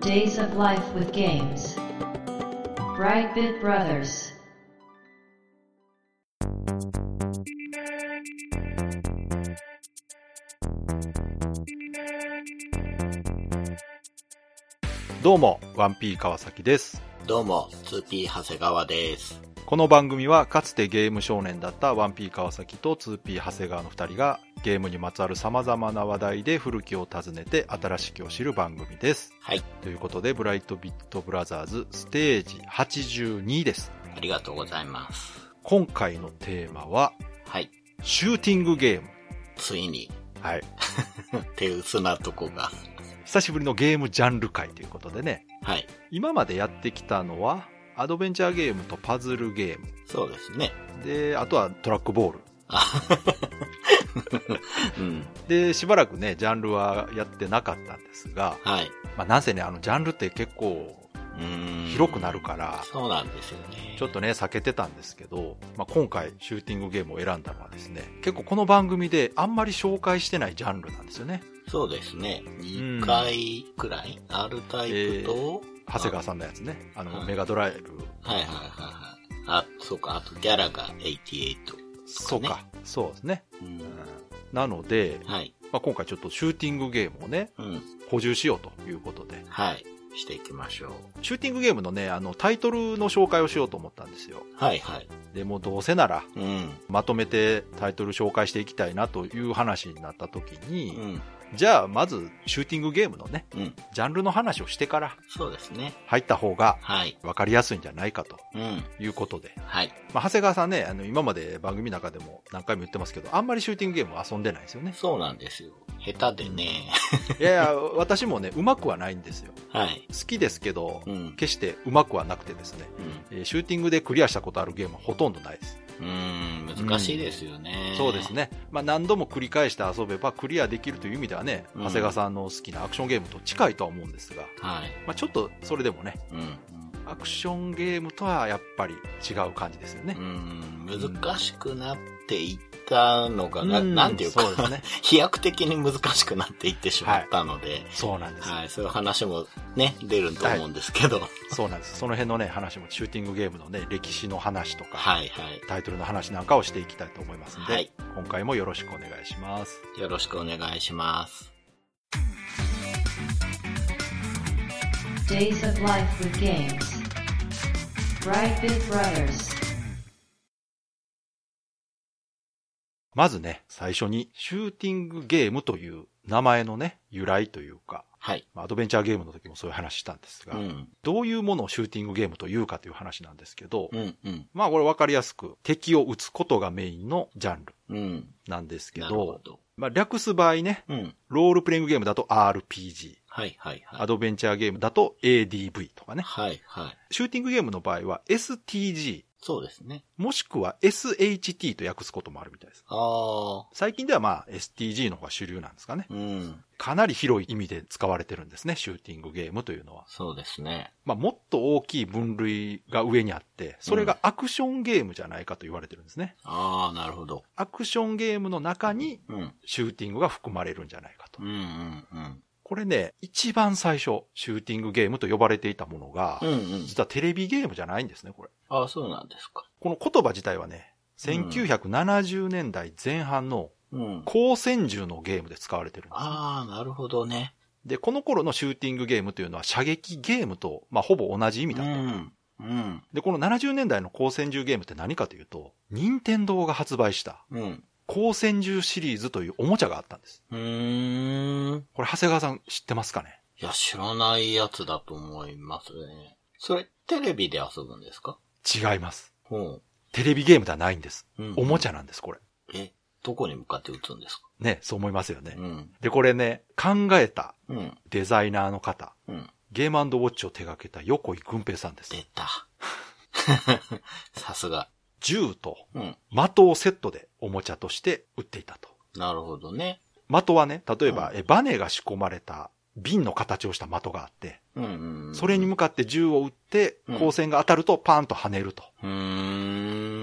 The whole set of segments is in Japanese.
Days of Life with Games. Brightbit Brothers. どうも、1P 川崎です。 どうも、2P 長谷川です。 この番組はかつてゲーム少年だった 1P 川崎と 2P 長谷川の2人がゲームにまつわる様々な話題で古きを訪ねて新しきを知る番組です。 はい。 ということで、ブライトビットブラザーズステージ82です。 ありがとうございます。 今回のテーマは、 はい。 シューティングゲーム。 ついに。 はい。 手薄なとこが。 久しぶりのゲームジャンル界ということでね。 はい。 今までやってきたのは、アドベンチャーゲームとパズルゲーム。 そうですね。 で、あとはトラックボール。 うん、 で、しばらくね、ジャンルはやってなかったんですが、 はい。 まあ、なんせね、ジャンルって結構、広くなるから、 そうなんですよね。 ちょっとね、避けてたんですけど、まあ、今回、シューティングゲームを選んだのはですね、結構この番組であんまり紹介してないジャンルなんですよね。 そうですね。2回くらい、R タイプと、 長谷川さんのやつね。メガドライブ。 はいはいはいはい。あ、そうか、あとギャラが88、ね。 そうか、そうですね。なので、 はい。 まあ、今回ちょっとシューティングゲームをね、補充しようということで。 はい。していきましょう。 シューティングゲームのね、タイトルの紹介をしようと思ったんですよ。 はいはい。 でもどうせなら、まとめてタイトル紹介していきたいなという話になった時に、じゃあまずシューティングゲームのね、ジャンルの話をしてからそうですね。 入った方がはい分かりやすいんじゃないかということで、 はい。 まあ、長谷川さんね、今まで番組の中でも何回も言ってますけど、あんまりシューティングゲームは遊んでないですよね。 そうなんですよ。下手でね。 いやいや、私もね、上手くはないんですよ。 はい。 好きですけど、決して上手くはなくてですね、シューティングでクリアしたことあるゲームはほとんどないです。 難しいですよね。 そうですね。まあ何度も繰り返して遊べばクリアできるという意味ではね、長谷川さんの好きなアクションゲームと近いとは思うんですが、 はい。 まあちょっとそれでもね、アクションゲームとはやっぱり違う感じですよね。 難しくなっていったのが、なんていうか、 そうですね。 飛躍的に難しくなっていってしまったので、 そうなんです。 はい。そういう話もね、出ると思うんですけど。 そうなんです。その辺のね、話もシューティングゲームのね、歴史の話とか、 はいはい。 タイトルの話なんかをしていきたいと思いますので、はい、今回もよろしくお願いします。 よろしくお願いします。 Days of Life with Games. Brightbit Brothers. まずね、最初にシューティングゲームという名前のね、由来というか、 はい。 アドベンチャーゲームの時もそういう話したんですが、どういうものをシューティングゲームというかという話なんですけど、まあこれ分かりやすく敵を撃つことがメインのジャンルなんですけど、まあ略す場合ね、ロールプレイングゲームだと RPG、 はいはいはい、 アドベンチャーゲームだと ADV とかね、 はいはい、 シューティングゲームの場合は STG、 そうですね。 もしくは SHT と訳すこともあるみたいです。最近ではまあ STG の方が主流なんですかね。かなり広い意味で使われてるんですね、シューティングゲームというのは。 そうですね。 まあもっと大きい分類が上にあって、それがアクションゲームじゃないかと言われてるんですね。 なるほど。 アクションゲームの中にシューティングが含まれるんじゃないかと。これね、一番最初、シューティングゲームと呼ばれていたものが、実はテレビゲームじゃないんですね、これ。 そうなんですか。 この言葉自体はね、1970年代前半の光線銃のゲームで使われてるんです、ね。 なるほどね。 で、この頃のシューティングゲームというのは射撃ゲームと、まあ、ほぼ同じ意味だったと。で、この70年代の光線銃ゲームって何かというと、任天堂が発売した、光線銃シリーズというおもちゃがあったんです。これ、長谷川さん知ってますかね？ いや、知らないやつだと思いますね。それ、テレビで遊ぶんですか？ 違います。テレビゲームではないんです。おもちゃなんです、これ。 どこに向かって撃つんですか？ ね、そう思いますよね。で、これね、考えたデザイナーの方、ゲーム&ウォッチを手掛けた横井軍平さんです。 出た。さすが。 銃と的をセットでおもちゃとして売っていたと。 なるほどね。 的はね、例えば、バネが仕込まれた瓶の形をした的があって、それに向かって銃を撃って、光線が当たるとパーンと跳ねると。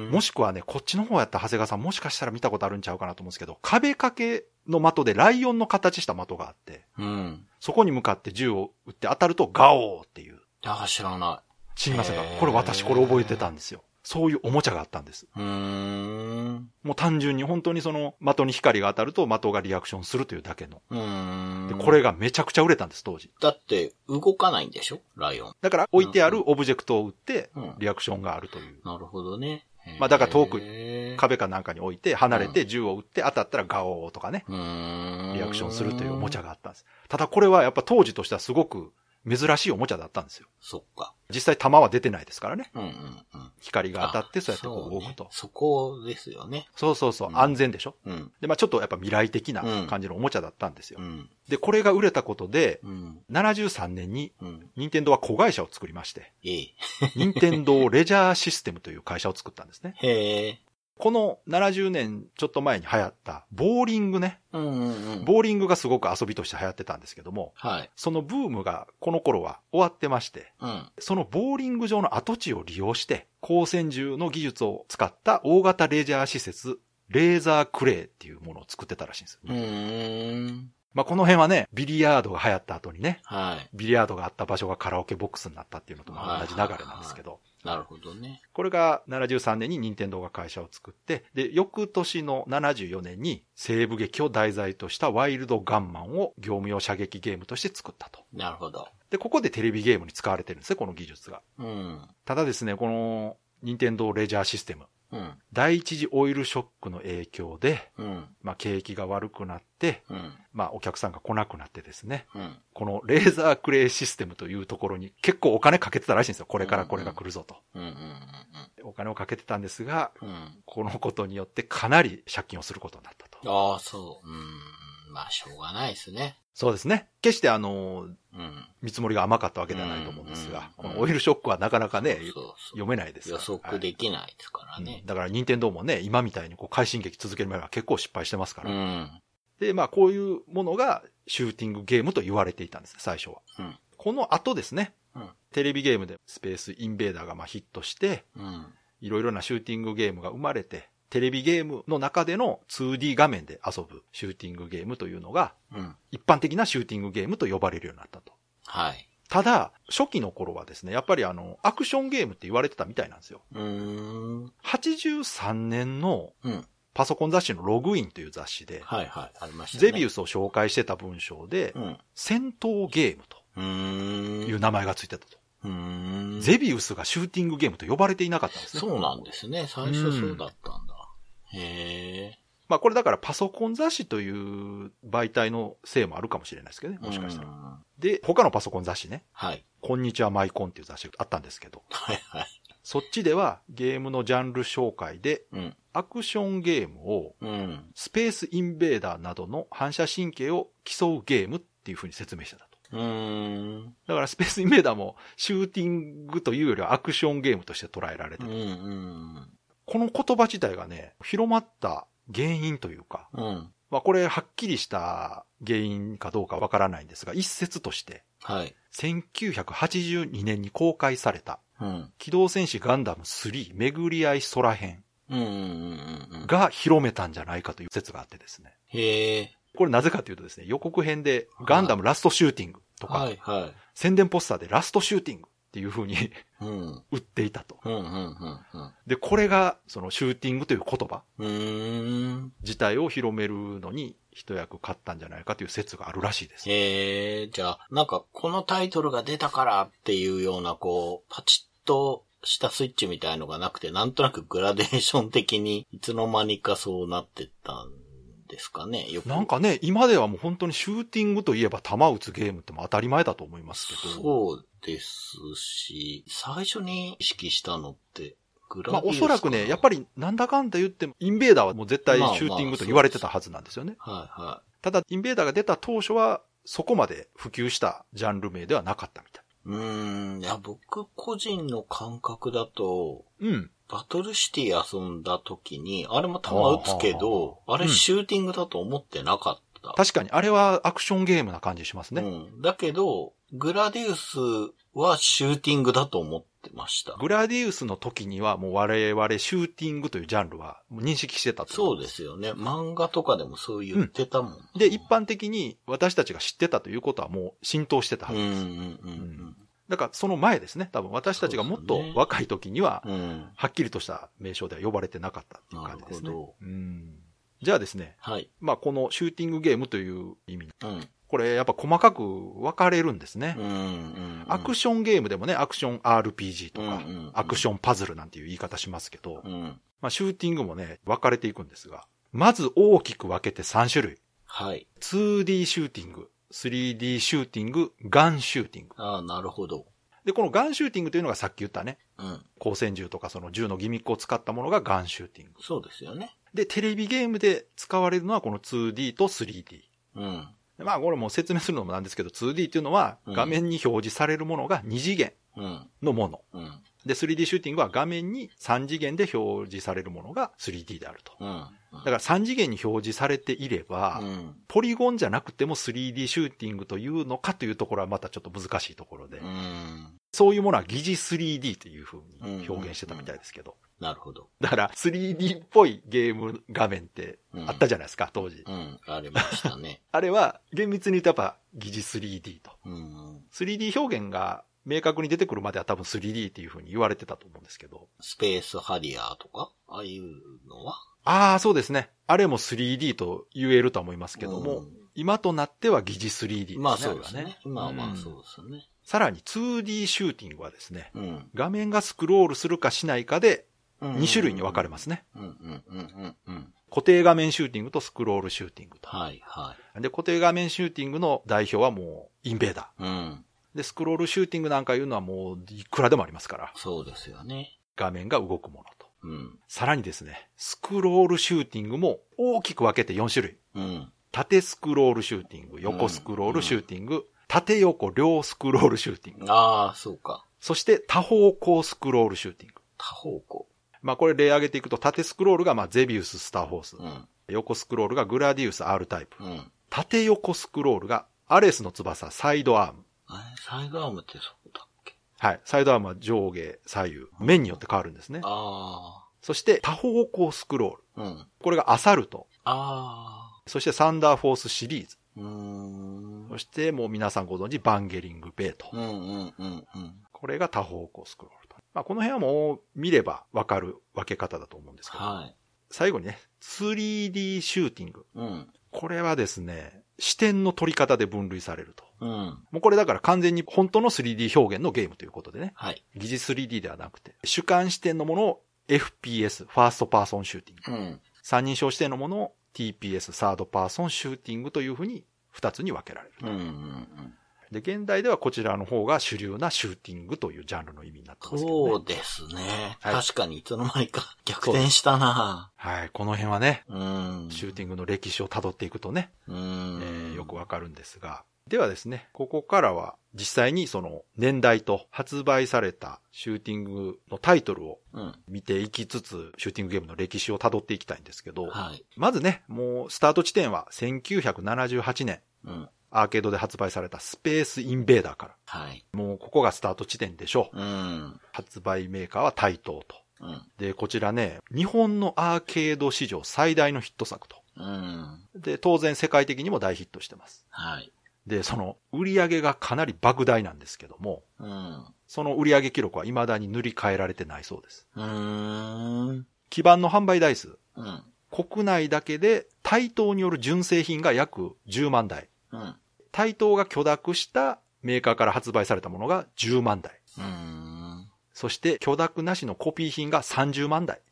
もしくはね、こっちの方やったら長谷川さんもしかしたら見たことあるんちゃうかなと思うんですけど、壁掛けの的でライオンの形した的があって、そこに向かって銃を撃って当たるとガオーっていう。 知らない。 知りませんか？これ私これ覚えてたんですよ。そういうおもちゃがあったんです。もう単純に本当にその的に光が当たると的がリアクションするというだけの。で、これがめちゃくちゃ売れたんです、当時。 だって動かないんでしょ？ライオン。 だから置いてあるオブジェクトを撃ってリアクションがあるという。 なるほどね。 まあだから遠く壁かなんかに置いて離れて銃を撃って当たったらガオーとかね。リアクションするというおもちゃがあったんです。ただこれはやっぱ当時としてはすごく珍しいおもちゃだったんですよ。 そっか。 実際弾は出てないですからね。光が当たってそうやってこう動くと。 そこですよね。 そうそうそう。安全でしょ。で、まあちょっとやっぱ未来的な感じのおもちゃだったんですよ。で、これが売れたことで、73年に、任天堂は子会社を作りまして、任天堂レジャーシステムという会社を作ったんですね。この70年ちょっと前に流行ったボーリングね。ボーリングがすごく遊びとして流行ってたんですけども、そのブームがこの頃は終わってまして、そのボーリング場の跡地を利用して、光線銃の技術を使った大型レジャー施設、レーザークレイっていうものを作ってたらしいんですよ。まあこの辺はね、ビリヤードが流行った後にね、ビリヤードがあった場所がカラオケボックスになったっていうのと同じ流れなんですけど、 なるほどね。 これが73年に任天堂が会社を作って、で、翌年の74年に西部劇を題材としたワイルドガンマンを業務用射撃ゲームとして作ったと。 なるほど。 で、ここでテレビゲームに使われてるんですね、この技術が。ただですね、この任天堂レジャーシステム。第一次オイルショックの影響で、まあ景気が悪くなって、まあお客さんが来なくなってですね、このレーザークレイシステムというところに結構お金かけてたらしいんですよ。これからこれが来るぞと。お金をかけてたんですが、このことによってかなり借金をすることになったと。 ああ、そう。まあしょうがないですね。 そうですね。決して見積もりが甘かったわけではないと思うんですが、このオイルショックはなかなかね、読めないですから。 予測できないですからね。 だから任天堂もね、今みたいにこう快進撃続ける前は結構失敗してますから。で、まあこういうものがシューティングゲームと言われていたんです、最初は。この後ですね、テレビゲームでスペースインベーダーがまあヒットして、いろいろなシューティングゲームが生まれて、テレビゲームの中での 2D 画面で遊ぶシューティングゲームというのが、一般的なシューティングゲームと呼ばれるようになったと。ただ、初期の頃はですね、やっぱりアクションゲームって言われてたみたいなんですよ。83年のパソコン雑誌のログインという雑誌で、ゼビウスを紹介してた文章で、戦闘ゲームという名前がついてたと。ゼビウスがシューティングゲームと呼ばれていなかったんですね。 そうなんですね。最初そうだったんだ。 まあこれだからパソコン雑誌という媒体のせいもあるかもしれないですけどね、もしかしたら。で、他のパソコン雑誌ね。こんにちはマイコンっていう雑誌があったんですけど。そっちではゲームのジャンル紹介で、アクションゲームを、スペースインベーダーなどの反射神経を競うゲームっていう風に説明してたと。だからスペースインベーダーもシューティングというよりはアクションゲームとして捉えられてる。この言葉自体がね、広まった原因というか、まあこれはっきりした原因かどうかわからないんですが、一説として、1982年に公開された、機動戦士ガンダム3巡り合い空編が広めたんじゃないかという説があってですね。これなぜかというとですね、予告編でガンダムラストシューティングとか、宣伝ポスターでラストシューティングっていう風に売っていたと。で、これがそのシューティングという言葉自体を広めるのに一役買ったんじゃないかという説があるらしいです。 じゃあ、なんかこのタイトルが出たからっていうようなこう、パチッとしたスイッチみたいのがなくて、なんとなくグラデーション的にいつの間にかそうなってったんですかね。 なんかね、今ではもう本当にシューティングといえば弾撃つゲームっても当たり前だと思いますけど。 そうですし、最初に意識したのってグラデーション。まあおそらくね、やっぱりなんだかんだ言っても、インベーダーはもう絶対シューティングと言われてたはずなんですよね。ただ、インベーダーが出た当初は、そこまで普及したジャンル名ではなかったみたい。 いや、僕個人の感覚だと、バトルシティ遊んだ時に、あれも弾撃つけど、あれシューティングだと思ってなかった。 確かに、あれはアクションゲームな感じしますね。 だけど、グラディウスはシューティングだと思ってってました。 グラディウスの時にはもう我々シューティングというジャンルは認識してたと思そうですよね。漫画とかでもそう言ってたもん。 で、一般的に私たちが知ってたということはもう浸透してたはずです。だからその前ですね。多分私たちがもっと若い時には、はっきりとした名称では呼ばれてなかったっていう感じですね。じゃあですね。はい。まあこのシューティングゲームという意味。これやっぱ細かく分かれるんですね。アクションゲームでもね、アクション RPG とか、アクションパズルなんていう言い方しますけど、まあシューティングもね、分かれていくんですが、まず大きく分けて3種類。はい。2D シューティング、3D シューティング、ガンシューティング。 ああ、なるほど。 で、このガンシューティングというのがさっき言ったね、光線銃とかその銃のギミックを使ったものがガンシューティング。 そうですよね。 で、テレビゲームで使われるのはこの 2D と 3D。まあこれも説明するのもなんですけど、2D っていうのは画面に表示されるものが2次元のもの。で、3D シューティングは画面に3次元で表示されるものが 3D であると。だから3次元に表示されていれば、ポリゴンじゃなくても 3D シューティングというのかというところはまたちょっと難しいところで、そういうものは疑似 3D というふうに表現してたみたいですけど。 なるほど。 だから 3D っぽいゲーム画面ってあったじゃないですか、当時。 ありましたね。 あれは厳密に言うとやっぱ疑似 3D と。3D 表現が明確に出てくるまでは多分 3D っていう風に言われてたと思うんですけど。 スペースハリアーとかああいうのはああ、そうですね。あれも 3D と言えるとは思いますけども、今となっては疑似 3D ですね。 まあそうですね。今はまあそうですよね。 さらに 2D シューティングはですね、画面がスクロールするかしないかで2種類に分かれますね。固定画面シューティングとスクロールシューティングと。はいはい。で、固定画面シューティングの代表はもうインベーダー。で、スクロールシューティングなんかいうのはもういくらでもありますから。 そうですよね。 画面が動くものと。さらにですね、スクロールシューティングも大きく分けて4種類。縦スクロールシューティング、横スクロールシューティング、縦横両スクロールシューティング。 ああ、そうか。 そして多方向スクロールシューティング。 多方向。 まあこれ例挙げていくと、縦スクロールがまあゼビウススターフォース。横スクロールがグラディウス R タイプ。縦横スクロールがアレスの翼サイドアーム。 サイドアームってそうだっけ？ はい。サイドアームは上下、左右、面によって変わるんですね。そして多方向スクロール。これがアサルト。そしてサンダーフォースシリーズ。そしてもう皆さんご存知バンゲリングベイト。これが多方向スクロールと。まあこの辺はもう見ればわかる分け方だと思うんですけど。最後にね、3D シューティング。これはですね、視点の取り方で分類されると。もうこれだから完全に本当の 3D 表現のゲームということでね。疑似 3D ではなくて、主観視点のものを FPS、ファーストパーソンシューティング。三人称視点のものを TPS、サードパーソンシューティングというふうに2つに分けられると。で、現代ではこちらの方が主流なシューティングというジャンルの意味になってますけどね。 そうですね。確かにいつの間にか逆転したな。 はい。この辺はね、シューティングの歴史を辿っていくとね、よくわかるんですが。ではですね、ここからは実際にその年代と発売されたシューティングのタイトルを見ていきつつ、シューティングゲームの歴史を辿っていきたいんですけど、まずね、もうスタート地点は1978年。アーケードで発売されたスペースインベーダーから。もうここがスタート地点でしょう。発売メーカーはタイトーと。で、こちらね、日本のアーケード史上最大のヒット作と。で、当然世界的にも大ヒットしてます。で、その売り上げがかなり莫大なんですけども、その売り上げ記録は未だに塗り替えられてないそうです。基盤の販売台数。国内だけでタイトーによる純正品が約10万台。タイトーが許諾したメーカーから発売されたものが10万台。そして許諾なしのコピー品が30万台。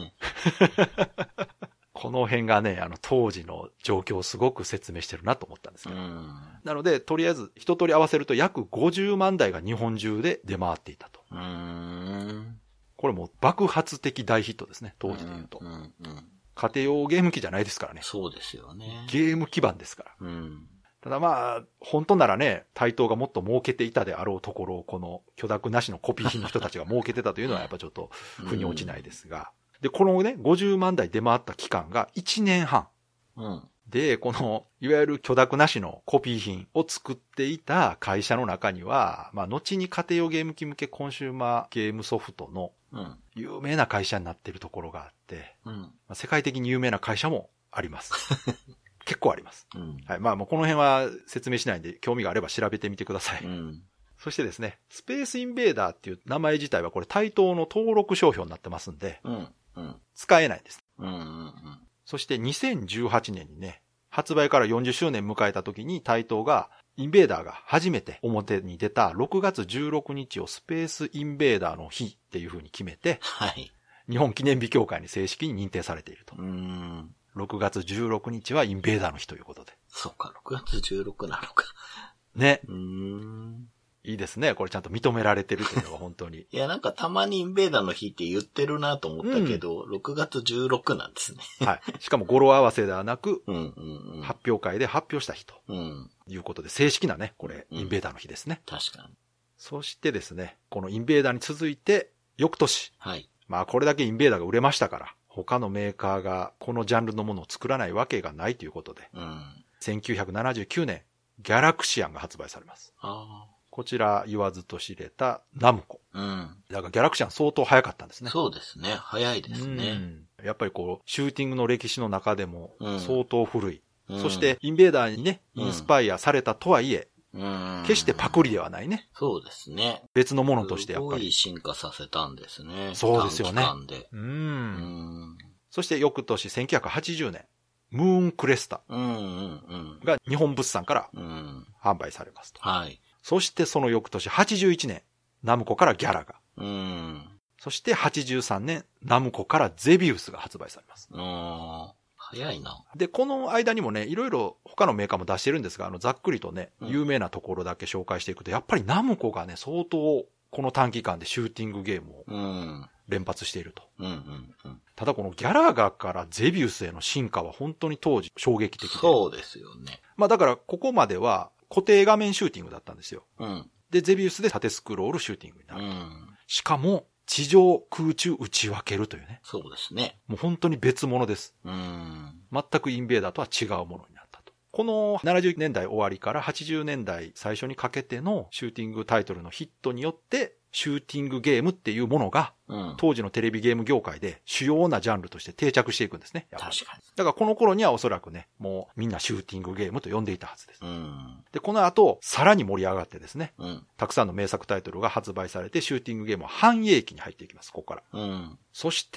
この辺がね、当時の状況をすごく説明してるなと思ったんですけど。なので、とりあえず一通り合わせると約50万台が日本中で出回っていたと。これもう爆発的大ヒットですね、当時で言うと。家庭用ゲーム機じゃないですからね。 そうですよね。 ゲーム基盤ですから。ただまあ、本当ならね、タイトーがもっと儲けていたであろうところを、この許諾なしのコピー品の人たちが儲けてたというのはやっぱちょっと腑に落ちないですが。で、このね、50万台出回った期間が1年半。 で、この、いわゆる許諾なしのコピー品を作っていた会社の中には、まあ、後に家庭用ゲーム機向けコンシューマーゲームソフトの有名な会社になっているところがあって、まあ、世界的に有名な会社もあります。結構あります。はい。まあ、もうこの辺は説明しないんで、興味があれば調べてみてください。そしてですね、スペースインベーダーっていう名前自体はこれ対等の登録商標になってますんで、使えないんです。そして2018年にね、発売から40周年迎えた時に対等が、インベーダーが初めて表に出た6月16日をスペースインベーダーの日っていう風に決めて、はい、日本記念日協会に正式に認定されていると。6月16日はインベーダーの日ということで。 そっか、6月16なのか。 ね。いいですね。これちゃんと認められてるというのが本当に。 いや、なんかたまにインベーダーの日って言ってるなと思ったけど、6月16なんですね。 はい。しかも語呂合わせではなく、発表会で発表した日と。いうことで、正式なね、これ、インベーダーの日ですね。 確かに。 そしてですね、このインベーダーに続いて、翌年。 はい。 まあ、これだけインベーダーが売れましたから、他のメーカーがこのジャンルのものを作らないわけがないということで、1979年、ギャラクシアンが発売されます。こちら言わずと知れたナムコ。だからギャラクシアン相当早かったんですね。 そうですね。早いですね。 やっぱりこう、シューティングの歴史の中でも相当古い。そして、インベーダーにね、インスパイアされたとはいえ、決してパクリではないね。 そうですね。 別のものとしてやっぱり。 すごい進化させたんですね。 そうですよね。 短期間で。 そして翌年1980年、ムーンクレスタが日本物産から販売されますと。 はい。 そしてその翌年81年、ナムコからギャラが。そして83年、ナムコからゼビウスが発売されます。 早いな。 で、この間にもね、いろいろ他のメーカーも出してるんですが、ざっくりとね、有名なところだけ紹介していくと、やっぱりナムコがね、相当この短期間でシューティングゲームを連発していると。ただこのギャラガからゼビウスへの進化は本当に当時衝撃的で。 そうですよね。 まあだからここまでは固定画面シューティングだったんですよ。で、ゼビウスで縦スクロールシューティングになると。しかも、地上空中打ち分けるというね。 そうですね。 もう本当に別物です。全くインベーダーとは違うものになったと。この70年代終わりから80年代最初にかけてのシューティングタイトルのヒットによって、シューティングゲームっていうものが、当時のテレビゲーム業界で主要なジャンルとして定着していくんですね。 確かに。 だからこの頃にはおそらくね、もうみんなシューティングゲームと呼んでいたはずです。で、この後、さらに盛り上がってですね、たくさんの名作タイトルが発売されて、シューティングゲームは繁栄期に入っていきます、ここから。そして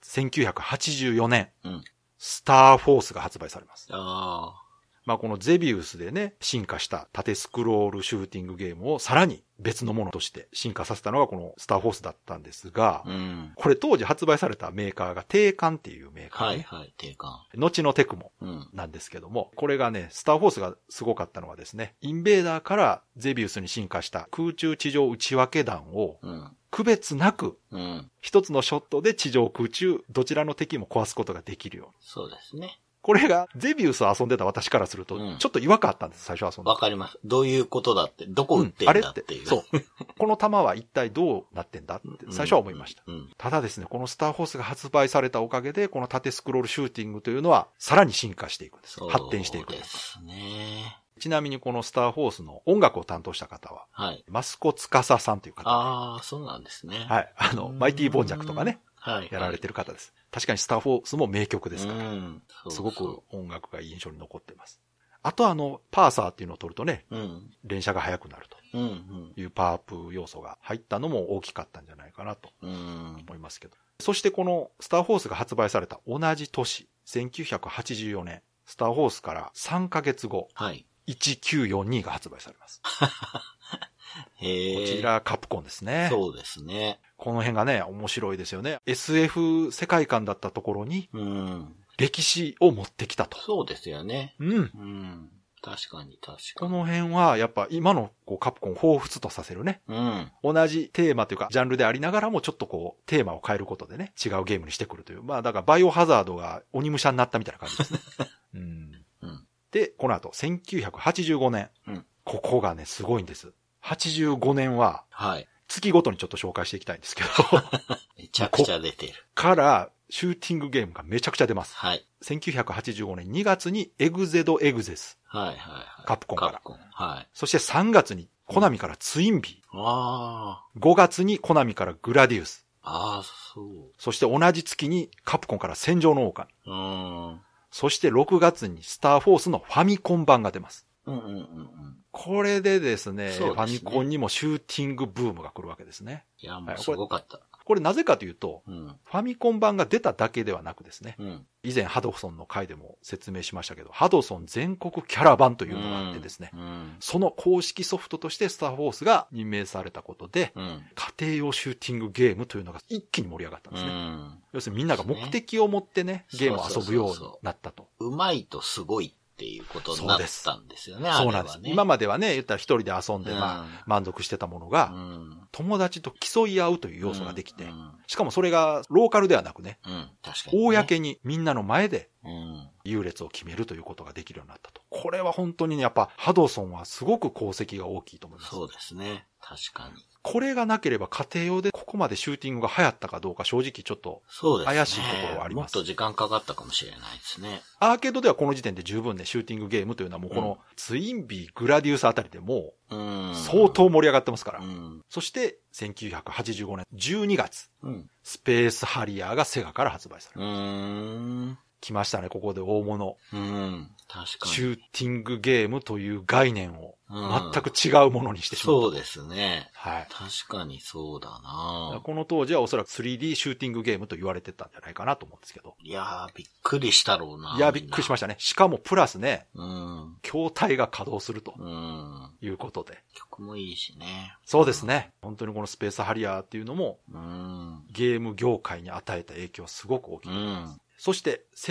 、1984年、スターフォースが発売されます。まあこのゼビウスでね、進化した縦スクロールシューティングゲームをさらに別のものとして進化させたのがこのスターフォースだったんですが、これ当時発売されたメーカーが定款っていうメーカー、ね。 定款。 後のテクモなんですけども、これがね、スターフォースがすごかったのはですね、インベーダーからゼビウスに進化した空中地上内訳弾を、区別なく、一つのショットで地上空中、どちらの敵も壊すことができるように。 そうですね。 これが、ゼビウスを遊んでた私からすると、ちょっと違和感あったんです、最初遊んで。 わかります。どういうことだって、どこ撃ってんだっていう。 そう。この弾は一体どうなってんだって、最初は思いました。ただですね、このスターフォースが発売されたおかげで、この縦スクロールシューティングというのは、さらに進化していくんです。発展していくんです。 そうですね。 ちなみにこのスターフォースの音楽を担当した方は、マスコツカサさんという方。 ああ、そうなんですね。 はい。マイティボンジャクとかね。やられてる方です。確かにスターフォースも名曲ですから、すごく音楽が印象に残っています。あとパーサーっていうのを取るとね、連射が速くなるというパワーアップ要素が入ったのも大きかったんじゃないかなと思いますけど。そしてこのスターフォースが発売された同じ年、1984年、スターフォースから3ヶ月後、1942が発売されます。こちらカプコンですね。 そうですね。 この辺がね、面白いですよね。SF 世界観だったところに、歴史を持ってきたと。 そうですよね。確かに。 この辺は、やっぱ今のカプコンを彷彿とさせるね。同じテーマというか、ジャンルでありながらも、ちょっとテーマを変えることでね、違うゲームにしてくるという。まあ、だからバイオハザードが鬼武者になったみたいな感じですね。で、この後、1985年。ここがね、すごいんです。85年は、月ごとにちょっと紹介していきたいんですけど。 めちゃくちゃ出てる。 から、 シューティングゲームがめちゃくちゃ出ます。 はい。 1985年2月にエグゼドエグゼス。 はいはいはい。 カプコンから。 カプコン。はい。 そして3月にコナミからツインビー。 ああ。 5月にコナミからグラディウス。 ああ、そう。 そして同じ月にカプコンから戦場の王冠。そして6月にスターフォースのファミコン版が出ます。これでですね、ファミコンにもシューティングブームが来るわけですね。 いや、もうすごかった。 これなぜかというと、ファミコン版が出ただけではなくですね、以前ハドソンの回でも説明しましたけど、ハドソン全国キャラバンというのがあってですね、その公式ソフトとしてスターフォースが任命されたことで、家庭用シューティングゲームというのが一気に盛り上がったんですね。要するにみんなが目的を持ってね、ゲームを遊ぶようになったと。 うまいとすごいっていうことになったんですよね。 そうなんです。今まではね、言ったら一人で遊んで、満足してたものが、友達と競い合うという要素ができて、しかもそれがローカルではなくね、 確かに公にみんなの前で、優劣を決めるということができるようになったと。これは本当にね、やっぱハドソンはすごく功績が大きいと思います。 そうですね。確かに。 これがなければ家庭用でここまでシューティングが流行ったかどうか正直ちょっと怪しいところはあります。 もっと時間かかったかもしれないですね。 アーケードではこの時点で十分ね、シューティングゲームというのはもうこのツインビー、グラディウスあたりでもう相当盛り上がってますから。そして1985年12月、スペースハリアーがセガから発売されます。来ましたね、ここで大物。 確かに。 シューティングゲームという概念を全く違うものにしてしまった。 そうですね。 はい。 確かにそうだな。 この当時はおそらく 3D シューティングゲームと言われてたんじゃないかなと思うんですけど。 いやー、びっくりしたろうな。 いや、びっくりしましたね。しかもプラスね、筐体が稼働すると。いうことで。 曲もいいしね。 そうですね。本当にこのスペースハリアーっていうのも、ゲーム業界に与えた影響はすごく大きいと思います。そして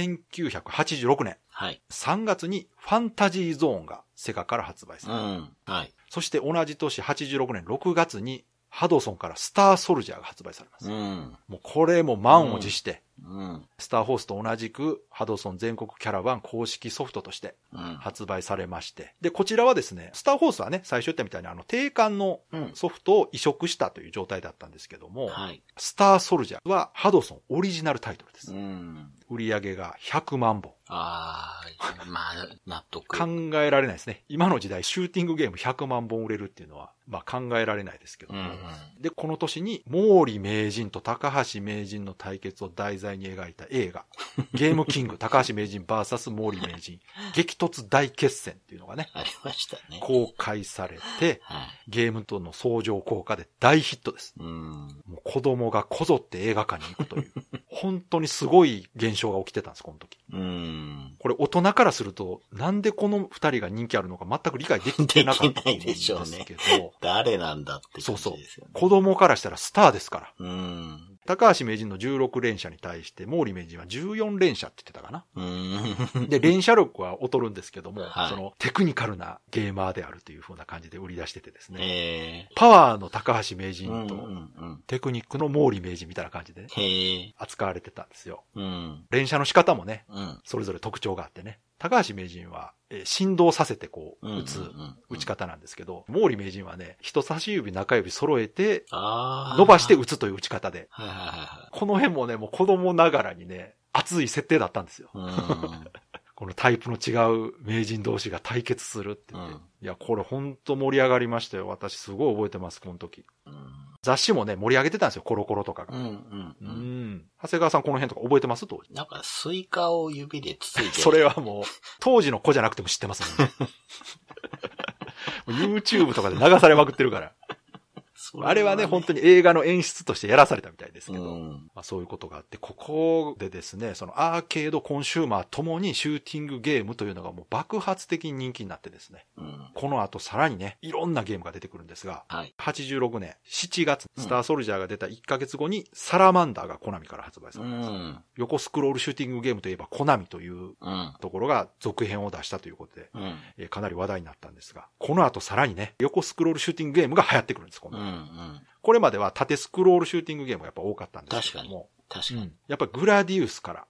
、1986年。 はい。 3月にファンタジーゾーンがセガから発売された。 はい。 そして同じ年86年6月にハドソンからスターソルジャーが発売されます。もうこれも満を持して、スターフォースと同じくハドソン全国キャラバン公式ソフトとして発売されまして、で、こちらはですね、スターフォースはね、最初言ったみたいに定款のソフトを移植したという状態だったんですけども、スターソルジャーはハドソンオリジナルタイトルです。売り上げが100万本。 まあ、納得。 考えられないですね。今の時代、シューティングゲーム100万本売れるっていうのは、まあ考えられないですけども。で、この年に、毛利名人と高橋名人の対決を題材に描いた映画、ゲームキング高橋名人 VS 毛利名人、激突大決戦っていうのがね、 ありましたね。 公開されて、ゲームとの相乗効果で大ヒットです。もう子供がこぞって映画館に行くという、本当にすごい現象が起きてたんです、この時。これ大人からすると、なんでこの二人が人気あるのか全く理解できてなかったと思うんですけど。 誰なんだって感じですよね。 そう。子供からしたらスターですから。高橋名人の16連射に対して毛利名人は14連射って言ってたかな。で、連射力は劣るんですけども、そのテクニカルなゲーマーであるという風な感じで売り出しててですね。パワーの高橋名人とテクニックの毛利名人みたいな感じで扱われてたんですよ。連射の仕方もね、それぞれ特徴があってね。高橋名人は、振動させてこう、打つ打ち方なんですけど、毛利名人はね、人差し指中指揃えて、伸ばして打つという打ち方で、この辺もね、もう子供ながらにね、熱い設定だったんですよ。このタイプの違う名人同士が対決するって言って。いや、これほんと盛り上がりましたよ。私すごい覚えてます、この時。雑誌もね、盛り上げてたんですよ、コロコロとかが。長谷川さんこの辺とか覚えてます当時。 なんかスイカを指でつついて。 それはもう、当時の子じゃなくても知ってますもんね。YouTube とかで流されまくってるから。あれはね、本当に映画の演出としてやらされたみたいですけど、まあ、そういうことがあって、ここでですね、そのアーケード、コンシューマーともにシューティングゲームというのがもう爆発的に人気になってですね、この後さらにね、いろんなゲームが出てくるんですが、86年7月、スターソルジャーが出た1ヶ月後にサラマンダーがコナミから発売されます。横スクロールシューティングゲームといえばコナミというところが続編を出したということで、かなり話題になったんですが、この後さらにね、横スクロールシューティングゲームが流行ってくるんです、今度。これまでは縦スクロールシューティングゲームがやっぱ多かったんですけども。 確かに。 やっぱりグラディウスから、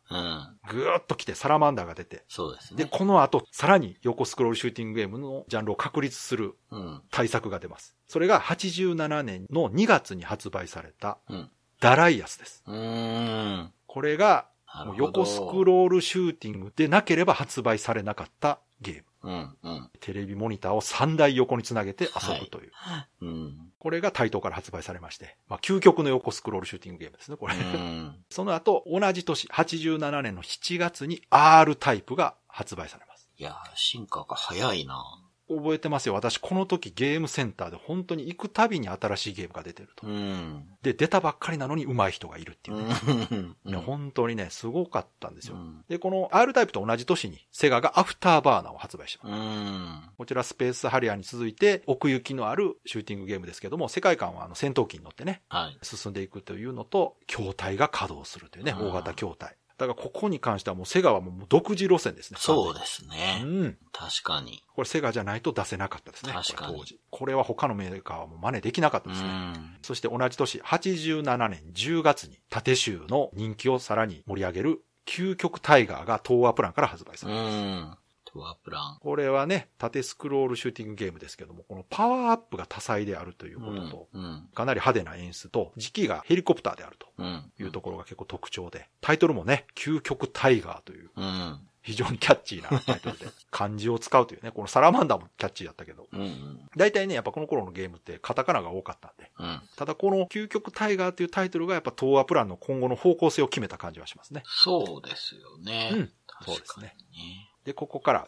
ぐーっと来てサラマンダーが出て、 そうですね。 で、この後、さらに横スクロールシューティングゲームのジャンルを確立する対策が出ます。それが87年の2月に発売された、ダライアスです。 これが、もう横スクロールシューティングでなければ発売されなかったゲーム。 うんうん、 テレビモニターを3台横につなげて遊ぶという。 はいうん、 これがタイトーから発売されまして、まあ、究極の横スクロールシューティングゲームですね、これ。うん、その後、同じ年、87年の7月に R タイプが発売されます。 いやー、進化が早いな。 覚えてますよ。私、この時ゲームセンターで本当に行くたびに新しいゲームが出てると。うん、で、出たばっかりなのに上手い人がいるっていうね。うん、本当にね、すごかったんですよ。うん、で、この R タイプと同じ年にセガがアフターバーナーを発売します。うん、こちらスペースハリアーに続いて奥行きのあるシューティングゲームですけども、世界観は戦闘機に乗ってね、はい、進んでいくというのと、筐体が稼働するというね、大型筐体。だからここに関してはもうセガはもう独自路線ですね。 そうですね。 うん。 確かに。 これセガじゃないと出せなかったですね。 確かに。当時。 これは他のメーカーはもう真似できなかったですね。そして同じ年、87年10月に縦集の人気をさらに盛り上げる究極タイガーが東亜プランから発売されます。 東亜プラン。 これはね、縦スクロールシューティングゲームですけども、このパワーアップが多彩であるということと、かなり派手な演出と、時期がヘリコプターであるというところが結構特徴で、タイトルもね、究極タイガーという、非常にキャッチーなタイトルで、漢字を使うというね、このサラマンダーもキャッチーだったけど、大体ね、やっぱこの頃のゲームってカタカナが多かったんで、ただこの究極タイガーというタイトルがやっぱ東亜プランの今後の方向性を決めた感じはしますね。 そうですよね。 そうですね。で、ここから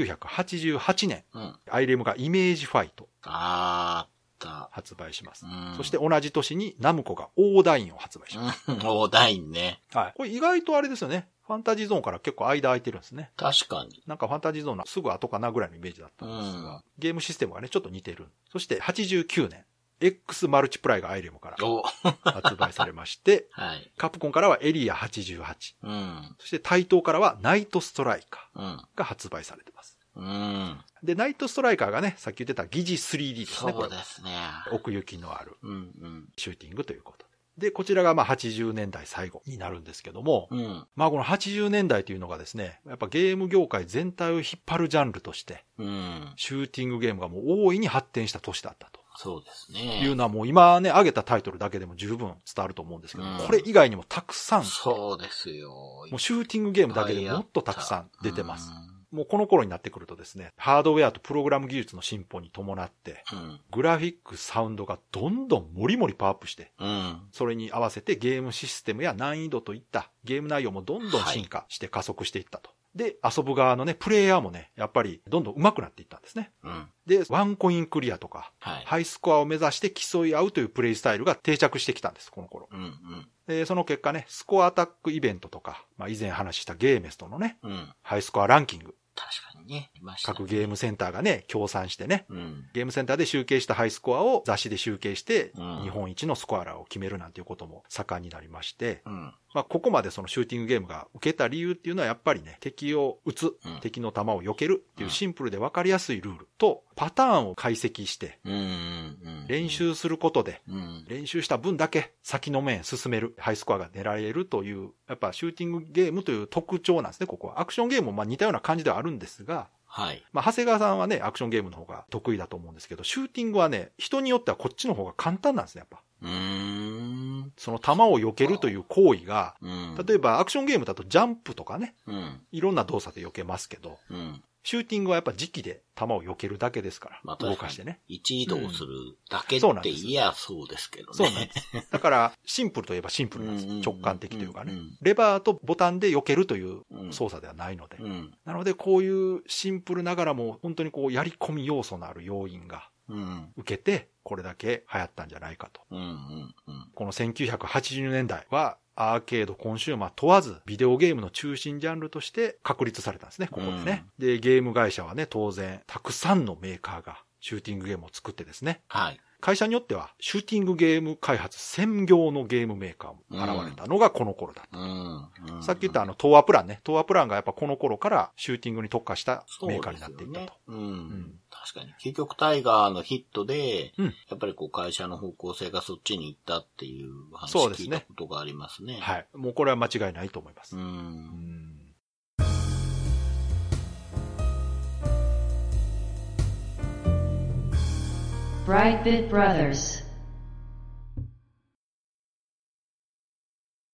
1988年、アイレムがイメージファイト。発売します。そして同じ年にナムコがオーダインを発売します。 オーダインね。 はい。これ意外とあれですよね。ファンタジーゾーンから結構間空いてるんですね。 確かに。 なんかファンタジーゾーンのすぐ後かなぐらいのイメージだったんですが、ゲームシステムがね、ちょっと似てる。そして89年。X マルチプライがアイレムから発売されまして、はい、カプコンからはエリア88、そしてタイトーからはナイトストライカーが発売されてます。で、ナイトストライカーがね、さっき言ってた疑似 3D ですね。 そうですね。 奥行きのあるシューティングということで。で、こちらがまあ80年代最後になるんですけども、まあこの80年代というのがですね、やっぱゲーム業界全体を引っ張るジャンルとして、シューティングゲームがもう大いに発展した年だったと。 そうですね。 いうのはもう今ね、挙げたタイトルだけでも十分伝わると思うんですけど、これ以外にもたくさん。 そうですよ。 もうシューティングゲームだけでもっとたくさん出てます。もうこの頃になってくるとですね、ハードウェアとプログラム技術の進歩に伴って、グラフィック、サウンドがどんどんもりもりパワーアップして、それに合わせてゲームシステムや難易度といったゲーム内容もどんどん進化して加速していったと。で、遊ぶ側のね、プレイヤーもね、やっぱりどんどん上手くなっていったんですね。で、ワンコインクリアとか、ハイスコアを目指して競い合うというプレイスタイルが定着してきたんです、この頃。で、その結果ね、スコアアタックイベントとか、まあ以前話したゲーメストのね、ハイスコアランキング。 確かにね。 各ゲームセンターがね、協賛してね、ゲームセンターで集計したハイスコアを雑誌で集計して、日本一のスコアラーを決めるなんていうことも盛んになりまして、まあここまでそのシューティングゲームが受けた理由っていうのはやっぱりね、敵を撃つ、敵の弾を避けるっていうシンプルで分かりやすいルールと、パターンを解析して、練習することで、練習した分だけ先の面進める、ハイスコアが狙えるという、やっぱシューティングゲームという特徴なんですね、ここは。アクションゲームもまあ似たような感じではあるんですが、はい。まあ、長谷川さんはね、アクションゲームの方が得意だと思うんですけど、シューティングはね、人によってはこっちの方が簡単なんですね、やっぱ。その弾を避けるという行為が、例えばアクションゲームだとジャンプとかね、いろんな動作で避けますけど、シューティングはやっぱ時期で弾を避けるだけですから、まあ、動かしてね。 一移動するだけっていやそうですけどね。 そうなんです。だから、シンプルといえばシンプルなんです。直感的というかね。レバーとボタンで避けるという操作ではないので。なので、こういうシンプルながらも、本当にこう、やり込み要素のある要因が、受けて、これだけ流行ったんじゃないかと。この1980年代は、アーケード、コンシューマー問わず、ビデオゲームの中心ジャンルとして確立されたんですね、ここでね。で、ゲーム会社はね、当然、たくさんのメーカーがシューティングゲームを作ってですね。はい。会社によっては、シューティングゲーム開発専業のゲームメーカーも現れたのがこの頃だった。さっき言った東亜プランね。東亜プランがやっぱこの頃からシューティングに特化したメーカーになっていったと。 確かに。究極タイガーのヒットで、やっぱりこう会社の方向性がそっちに行ったっていう話を聞いたことがありますね。 はい。もうこれは間違いないと思います。 Brightbit Brothers。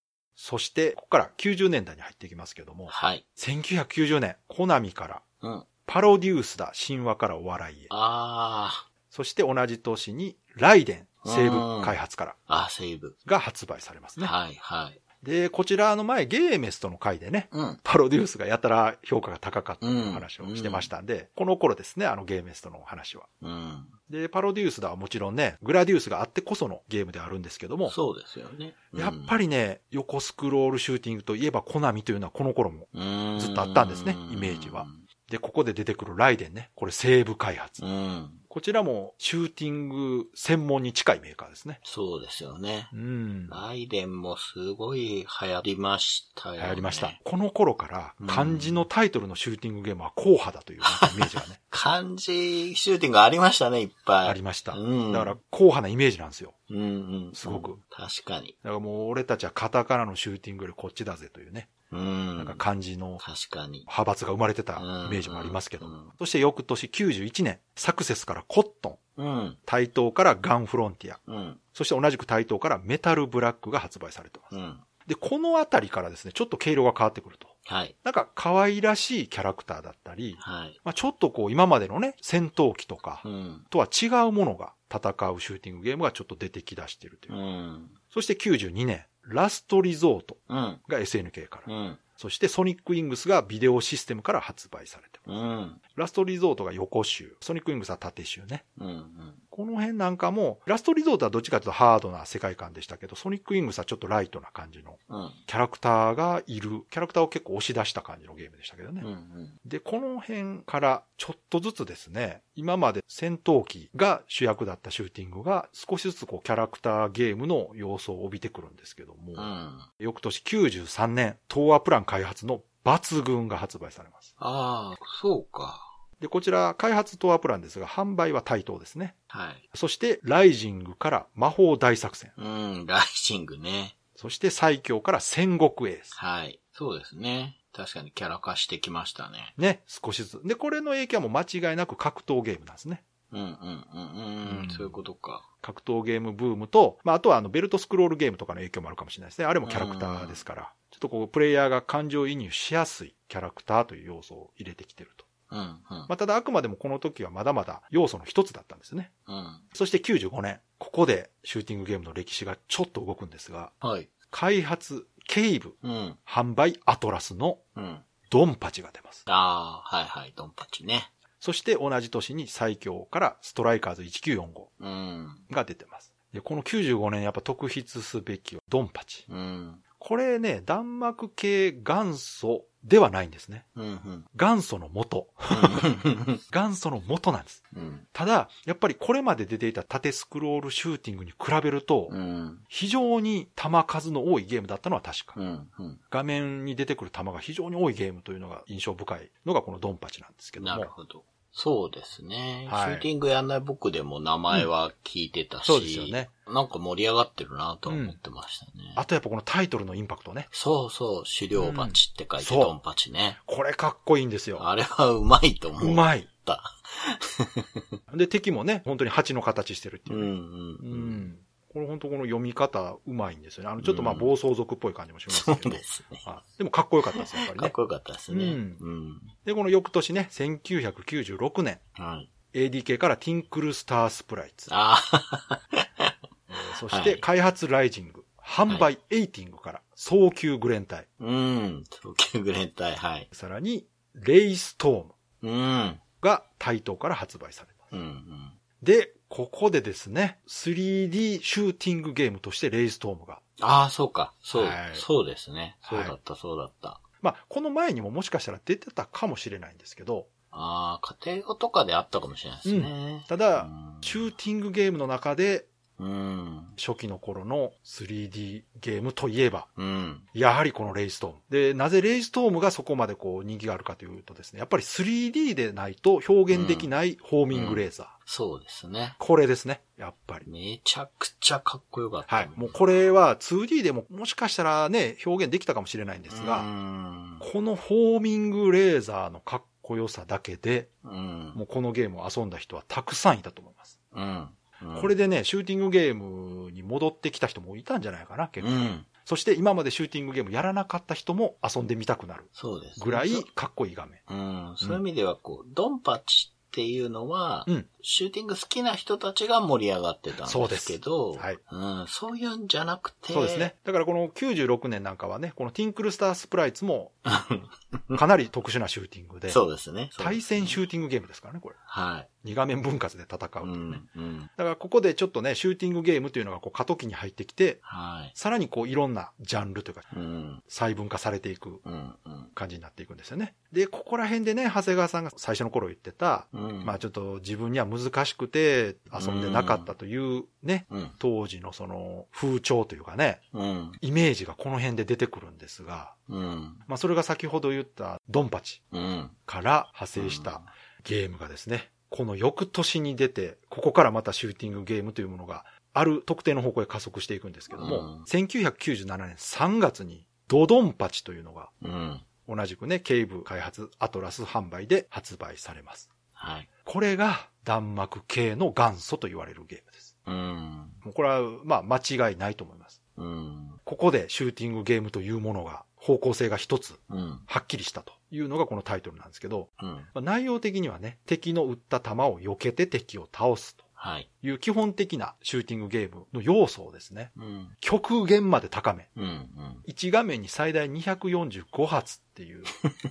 そして、ここから90年代に入っていきますけども、 はい。 1990年、コナミから、 うん。 パロデュースだ、神話からお笑いへ。 ああ。 そして同じ年に、ライデン、西部開発から、 西部が発売されますね。 はいはい。 で、こちらの前、ゲーメストの回でね、 うん、 パロデュースがやたら評価が高かったという話をしてましたんで、この頃ですね、ゲーメストの話は。で、パロデュースだはもちろんね、グラデュースがあってこそのゲームであるんですけども、 そうですよね。 やっぱりね、横スクロールシューティングといえばコナミというのはこの頃もずっとあったんですね、イメージは。で、ここで出てくるライデンね、これ西部開発。こちらもシューティング専門に近いメーカーですね。 そうですよね。ライデンもすごい流行りましたよね。 流行りました。この頃から漢字のタイトルのシューティングゲームは硬派だというイメージがね。 漢字シューティングありましたね、いっぱい。 ありました。だから硬派なイメージなんですよ。すごく。 確かに。 だからもう俺たちはカタカナのシューティングよりこっちだぜというね。なんか漢字の派閥が生まれてたイメージもありますけど。そして翌年91年、サクセスからコットン。対等からガンフロンティア。そして同じく対等からメタルブラックが発売されてます。で、このあたりからですね、ちょっと毛色が変わってくると。 はい。 なんか可愛らしいキャラクターだったり、はい。まあちょっとこう今までのね、戦闘機とか、とは違うものが戦うシューティングゲームがちょっと出てきだしているという。そして92年、ラストリゾートが SNK から。そしてソニックウィングスがビデオシステムから発売されてます。ラストリゾートが横集、ソニックウィングスは縦集ね。この辺なんかも、ラストリゾートはどっちかというとハードな世界観でしたけど、ソニックウィングスはちょっとライトな感じの、キャラクターがいる、キャラクターを結構押し出した感じのゲームでしたけどね。で、この辺からちょっとずつですね、今まで戦闘機が主役だったシューティングが少しずつこうキャラクターゲームの要素を帯びてくるんですけども、翌年93年、東亜プラン開発の抜群が発売されます。 ああ、そうか。 で、こちら、開発東亜プランですが、販売は対等ですね。 はい。 そして、ライジングから魔法大作戦。 ライジングね。 そして、最強から戦国エース。 はい。そうですね。確かにキャラ化してきましたね。 ね、少しずつ。で、これの影響はもう間違いなく格闘ゲームなんですね。 そういうことか。 格闘ゲームブームと、まあ、あとはベルトスクロールゲームとかの影響もあるかもしれないですね。あれもキャラクターですから。ちょっとこう、プレイヤーが感情移入しやすいキャラクターという要素を入れてきてると。まあ、ただあくまでもこの時はまだまだ要素の一つだったんですね。そして95年、ここでシューティングゲームの歴史がちょっと動くんですが、 はい、 開発、ケイブ、販売アトラスのドンパチが出ます。 ああ、はいはい、ドンパチね。 そして同じ年に最強からストライカーズ1945が出てます。で、この95年やっぱ特筆すべきはドンパチ。これね、弾幕系元祖ではないんですね。元祖の元。元祖の元なんです。ただ、やっぱりこれまで出ていた縦スクロールシューティングに比べると、非常に弾数の多いゲームだったのは確か。画面に出てくる弾が非常に多いゲームというのが印象深いのがこのドンパチなんですけども。 なるほど。そうですね。はい、シューティングやんない僕でも名前は聞いてたし、 そうですよね。 なんか盛り上がってるなと思ってましたね。 あとやっぱこのタイトルのインパクトね。 そうそう、狩猟バチって書いてドンパチね。 これかっこいいんですよ。 あれはうまいと思う。 うまい。で、敵もね、本当に蜂の形してるっていう、これ本当この読み方うまいんですよね。ちょっとまあ暴走族っぽい感じもしますけど。 そうですね。 でもかっこよかったですやっぱりね。 かっこよかったですね。 で、この翌年ね、1996年。ADK からティンクルスタースプライツ。そして開発ライジング。販売エイティングから早急グレン隊。 早急グレン隊、はい。 さらに、レイストーム。が対等から発売されます。で、ここでですね、3D シューティングゲームとしてレイストームが。 ああ、そうか。そうですね。そうだった、そうだった。 まあ、この前にももしかしたら出てたかもしれないんですけど。 ああ、家庭用とかであったかもしれないですね。 ただ、シューティングゲームの中で、初期の頃の 3D ゲームといえば、やはりこのレイストーム。で、なぜレイストームがそこまでこう人気があるかというとですね、やっぱり 3D でないと表現できないホーミングレーザー。 そうですね。 これですね、やっぱり。 めちゃくちゃかっこよかった。 はい。もうこれは 2D でももしかしたらね、表現できたかもしれないんですが、このホーミングレーザーのかっこよさだけで、もうこのゲームを遊んだ人はたくさんいたと思います。これでね、シューティングゲームに戻ってきた人もいたんじゃないかな、結構。 そして今までシューティングゲームやらなかった人も遊んでみたくなる。 そうです。 ぐらいかっこいい画面。 そういう意味ではドンパチっていうのは、シューティング好きな人たちが盛り上がってたんですけど、 はい。 そういうんじゃなくて。 そうですね。だからこの96年なんかはね、このティンクルスタースプライツも、かなり特殊なシューティングで。 そうですね。 対戦シューティングゲームですからね、これ。 はい。 2画面分割で戦うというね。だからここでちょっとね、シューティングゲームというのが過渡期に入ってきて、さらにいろんなジャンルというか、細分化されていく感じになっていくんですよね。で、ここら辺でね、長谷川さんが最初の頃言ってた、まあちょっと自分には難しくて遊んでなかったというね、当時のその風潮というかね、イメージがこの辺で出てくるんですが、まあそれが先ほど言ったドンパチから派生したゲームがですね、この翌年に出て、ここからまたシューティングゲームというものがある特定の方向へ加速していくんですけども、1997年3月にドドンパチというのが、同じくね、ケイブ開発アトラス販売で発売されます。 はい。 これが弾幕系の元祖と言われるゲームです。もうこれはまあ間違いないと思います。ここでシューティングゲームというものが方向性が一つはっきりしたというのがこのタイトルなんですけど、内容的にはね、敵の撃った弾を避けて敵を倒すという基本的なシューティングゲームの要素をですね、極限まで高め、1画面に最大245発っていう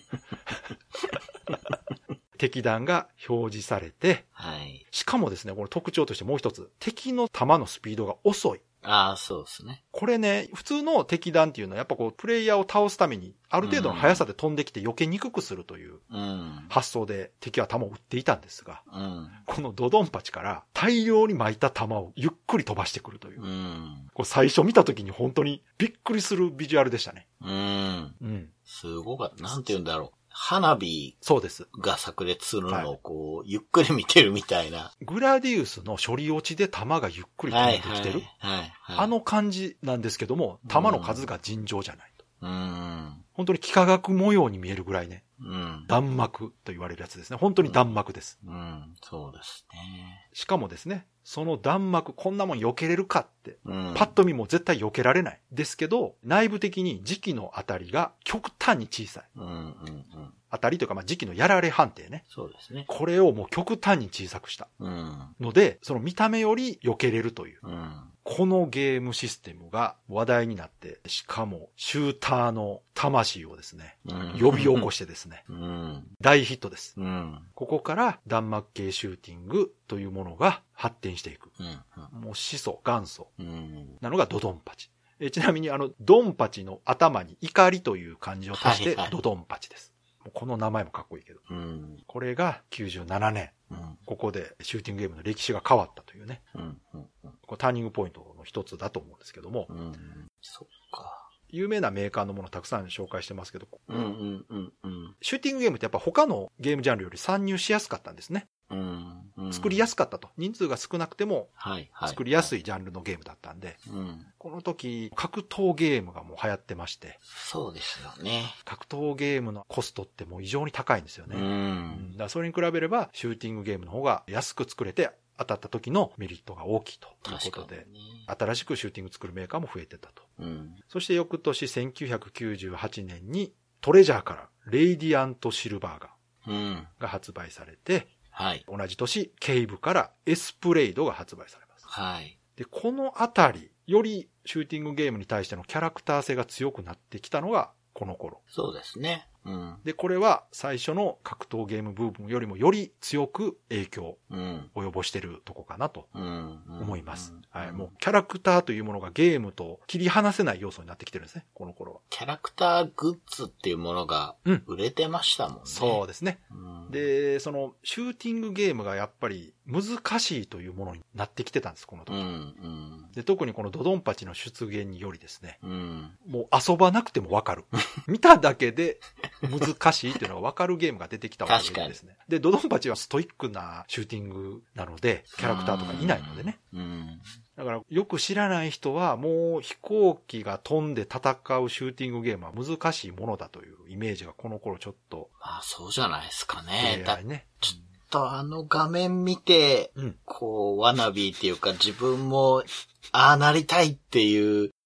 敵弾が表示されて、しかもですね、この特徴としてもう一つ、敵の弾のスピードが遅い。 ああ、そうですね。 これね、普通の敵弾っていうのはやっぱプレイヤーを倒すために、ある程度の速さで飛んできて避けにくくするという発想で敵は弾を撃っていたんですが、このドドンパチから大量に巻いた弾をゆっくり飛ばしてくるという。これ最初見た時に本当にびっくりするビジュアルでしたね。 すごかった。なんて言うんだろう。花火が炸裂するのをゆっくり見てるみたいな。 グラディウスの処理落ちで弾がゆっくり飛んできてる。あの感じなんですけども、弾の数が尋常じゃないと。本当に幾何学模様に見えるぐらいね。弾幕と言われるやつですね。本当に弾幕です。 そうですね。 しかもですね、その弾幕、こんなもん避けれるかって、パッと見も絶対避けられない。ですけど、内部的に磁気の当たりが極端に小さい。当たりというか、まあ、磁気のやられ判定ね。 そうですね。 これをもう極端に小さくした。ので、その見た目より避けれるという。このゲームシステムが話題になって、しかもシューターの魂をですね、呼び起こしてですね、大ヒットです。ここから弾幕系シューティングというものが発展していく。もう始祖、元祖なのがドドンパチ。ちなみにドンパチの頭に怒りという漢字を足してドドンパチです。この名前もかっこいいけど。これが97年。ここでシューティングゲームの歴史が変わったというね。これターニングポイントの一つだと思うんですけども。 そっか。 有名なメーカーのものたくさん紹介してますけど、シューティングゲームってやっぱ他のゲームジャンルより参入しやすかったんですね。作りやすかったと。人数が少なくても作りやすいジャンルのゲームだったんで、この時格闘ゲームがもう流行ってまして、 そうですよね。 格闘ゲームのコストってもう異常に高いんですよね。だからそれに比べればシューティングゲームの方が安く作れて当たった時のメリットが大きいということで、新しくシューティング作るメーカーも増えてたと。そして翌年1998年にトレジャーからレイディアントシルバーガンが発売されて、同じ年ケイブからエスプレイドが発売されます。で、このあたり、よりシューティングゲームに対してのキャラクター性が強くなってきたのがこの頃。 そうですね。 で、これは最初の格闘ゲーム部分よりもより強く影響を及ぼしてるとこかなと思います。もうキャラクターというものがゲームと切り離せない要素になってきてるんですね、この頃は。 キャラクターグッズっていうものが売れてましたもんね。 そうですね。で、そのシューティングゲームがやっぱり難しいというものになってきてたんです、この時。で、特にこのドドンパチの出現によりですね、もう遊ばなくてもわかる。見ただけで難しいっていうのがわかるゲームが出てきたわけですね。で、ドドンパチはストイックなシューティングなので、キャラクターとかいないのでね。だからよく知らない人はもう飛行機が飛んで戦うシューティングゲームは難しいものだというイメージがこの頃ちょっと。 まあそうじゃないですかね。 ね。 ちょっと画面見て、こう、ワナビーっていうか自分も、ああなりたいっていう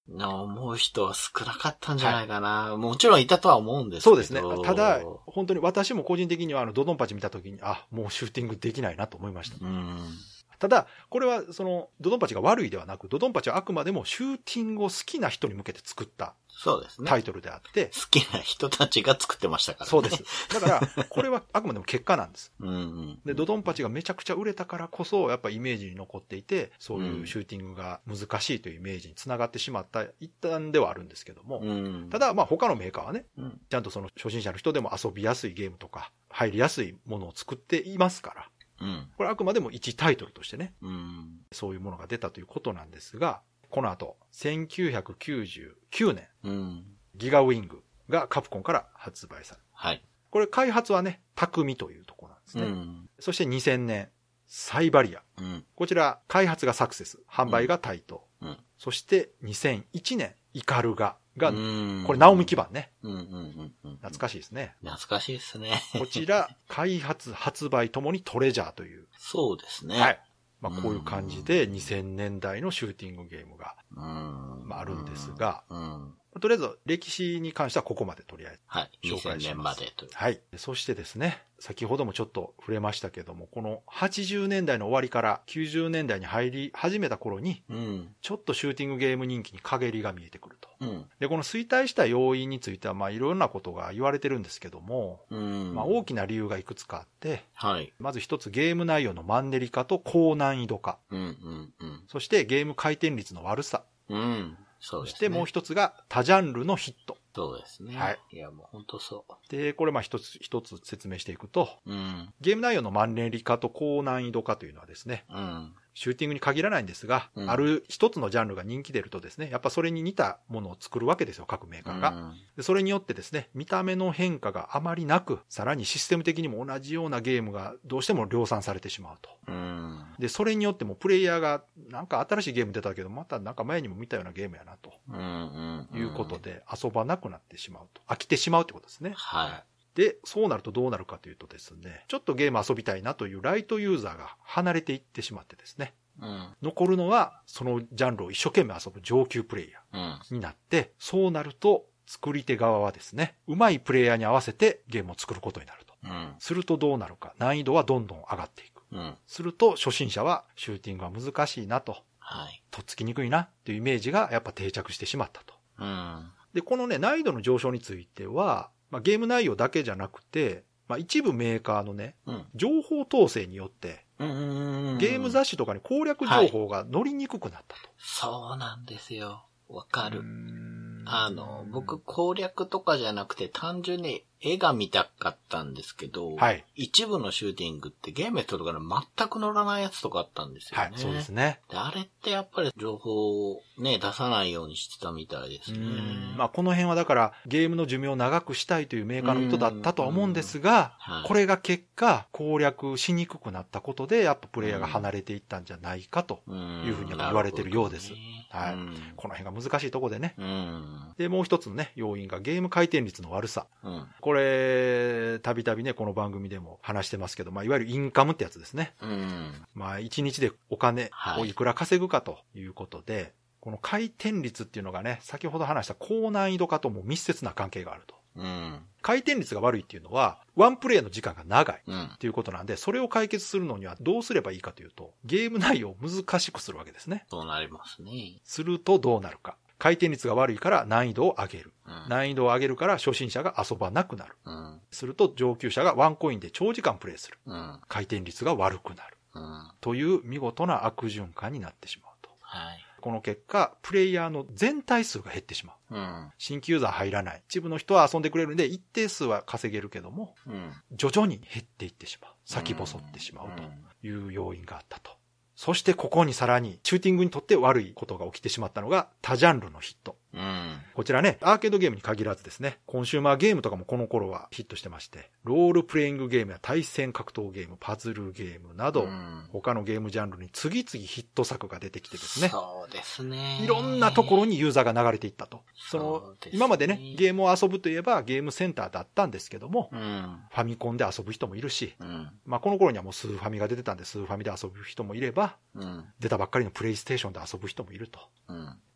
思う人は少なかったんじゃないかな。はい、もちろんいたとは思うんですけど。 そうですね。ただ、本当に私も個人的にはドドンパチ見たときに、もうシューティングできないなと思いました。ただ、これはドドンパチが悪いではなく、ドドンパチはあくまでもシューティングを好きな人に向けて作ったタイトルであって、 好きな人たちが作ってましたからね。 そうです。だから、これはあくまでも結果なんです。で、ドドンパチがめちゃくちゃ売れたからこそ、やっぱイメージに残っていて、そういうシューティングが難しいというイメージにつながってしまった一端ではあるんですけども、ただ、他のメーカーはね、ちゃんと初心者の人でも遊びやすいゲームとか、入りやすいものを作っていますから、これあくまでも一タイトルとしてね、そういうものが出たということなんですが、この後、1999年、ギガウィングがカプコンから発売される。はい。これ開発はね、匠というところなんですね。そして2000年、サイバリア。こちら、開発がサクセス、販売が対等。そして2001年、イカルガが、これ、ナオミ基盤ね。懐かしいですね。 懐かしいですね。 こちら、開発、発売ともにトレジャーという。 そうですね。 はい。こういう感じで2000年代のシューティングゲームが、あるんですが、とりあえず歴史に関してはここまでとりあえず紹介します。 2000年までという。 はい。そしてですね、先ほどもちょっと触れましたけども、この80年代の終わりから90年代に入り始めた頃に、ちょっとシューティングゲーム人気に陰りが見えてくると。で、この衰退した要因についてはいろんなことが言われてるんですけども、大きな理由がいくつかあって、まず一つゲーム内容のマンネリ化と高難易度化。そしてゲーム回転率の悪さ。そしてもう一つが多ジャンルのヒット。 そうですね。 はい。 いや、もう本当そう。 で、これ一つ説明していくと、ゲーム内容のマンネリ化と高難易度化というのはですね、シューティングに限らないんですが、ある一つのジャンルが人気出るとですね、やっぱそれに似たものを作るわけですよ、各メーカーが。でそれによってですね、見た目の変化があまりなく、さらにシステム的にも同じようなゲームがどうしても量産されてしまうと。で、それによってもプレイヤーがなんか新しいゲーム出たけど、またなんか前にも見たようなゲームやなと。いうことで遊ばなくなってしまうと。飽きてしまうってことですね。 はい。 で、そうなるとどうなるかというとですね、ちょっとゲーム遊びたいなというライトユーザーが離れていってしまってですね、残るのはそのジャンルを一生懸命遊ぶ上級プレイヤーになって、そうなると作り手側はですね、上手いプレイヤーに合わせてゲームを作ることになると。するとどうなるか、難易度はどんどん上がっていく。すると初心者はシューティングは難しいなと、とっつきにくいなっていうイメージがやっぱ定着してしまったと。で、このね、難易度の上昇については、ゲーム内容だけじゃなくて、一部メーカーのね、情報統制によって、ゲーム雑誌とかに攻略情報が載りにくくなったと。 そうなんですよ。わかる。僕攻略とかじゃなくて単純に絵が見たかったんですけど、一部のシューティングってゲームやったとか全く載らないやつとかあったんですよね。はい、 そうですね。 で、あれってやっぱり情報をね、出さないようにしてたみたいですね。 この辺はだからゲームの寿命を長くしたいというメーカーの意図だったとは思うんですが、これが結果攻略しにくくなったことでやっぱプレイヤーが離れていったんじゃないかというふうに言われているようです。はい。この辺が難しいところでね。で、もう一つのね、要因がゲーム回転率の悪さ。これ、たびたびね、この番組でも話してますけど、いわゆるインカムってやつですね。1日でお金をいくら稼ぐかということで、この回転率っていうのがね、先ほど話した高難易度化とも密接な関係があると。回転率が悪いっていうのは、ワンプレイの時間が長いっていうことなんで、それを解決するのにはどうすればいいかというと、ゲーム内容を難しくするわけですね。 そうなりますね。 するとどうなるか。回転率が悪いから難易度を上げる。難易度を上げるから初心者が遊ばなくなる。すると上級者がワンコインで長時間プレイする。回転率が悪くなる。という見事な悪循環になってしまうと。この結果、プレイヤーの全体数が減ってしまう。新規ユーザー入らない。一部の人は遊んでくれるんで、一定数は稼げるけども、徐々に減っていってしまう。先細ってしまうという要因があったと。そしてここにさらに、シューティングにとって悪いことが起きてしまったのが、多ジャンルのヒット。こちらね、アーケードゲームに限らずですね、コンシューマーゲームとかもこの頃はヒットしてまして、ロールプレイングゲームや対戦格闘ゲーム、パズルゲームなど、他のゲームジャンルに次々ヒット作が出てきてですね。 そうですね。 いろんなところにユーザーが流れていったと。今までね、ゲームを遊ぶといえばゲームセンターだったんですけども、ファミコンで遊ぶ人もいるし、この頃にはもうスーファミが出てたんで、スーファミで遊ぶ人もいれば、出たばっかりのプレイステーションで遊ぶ人もいると。プ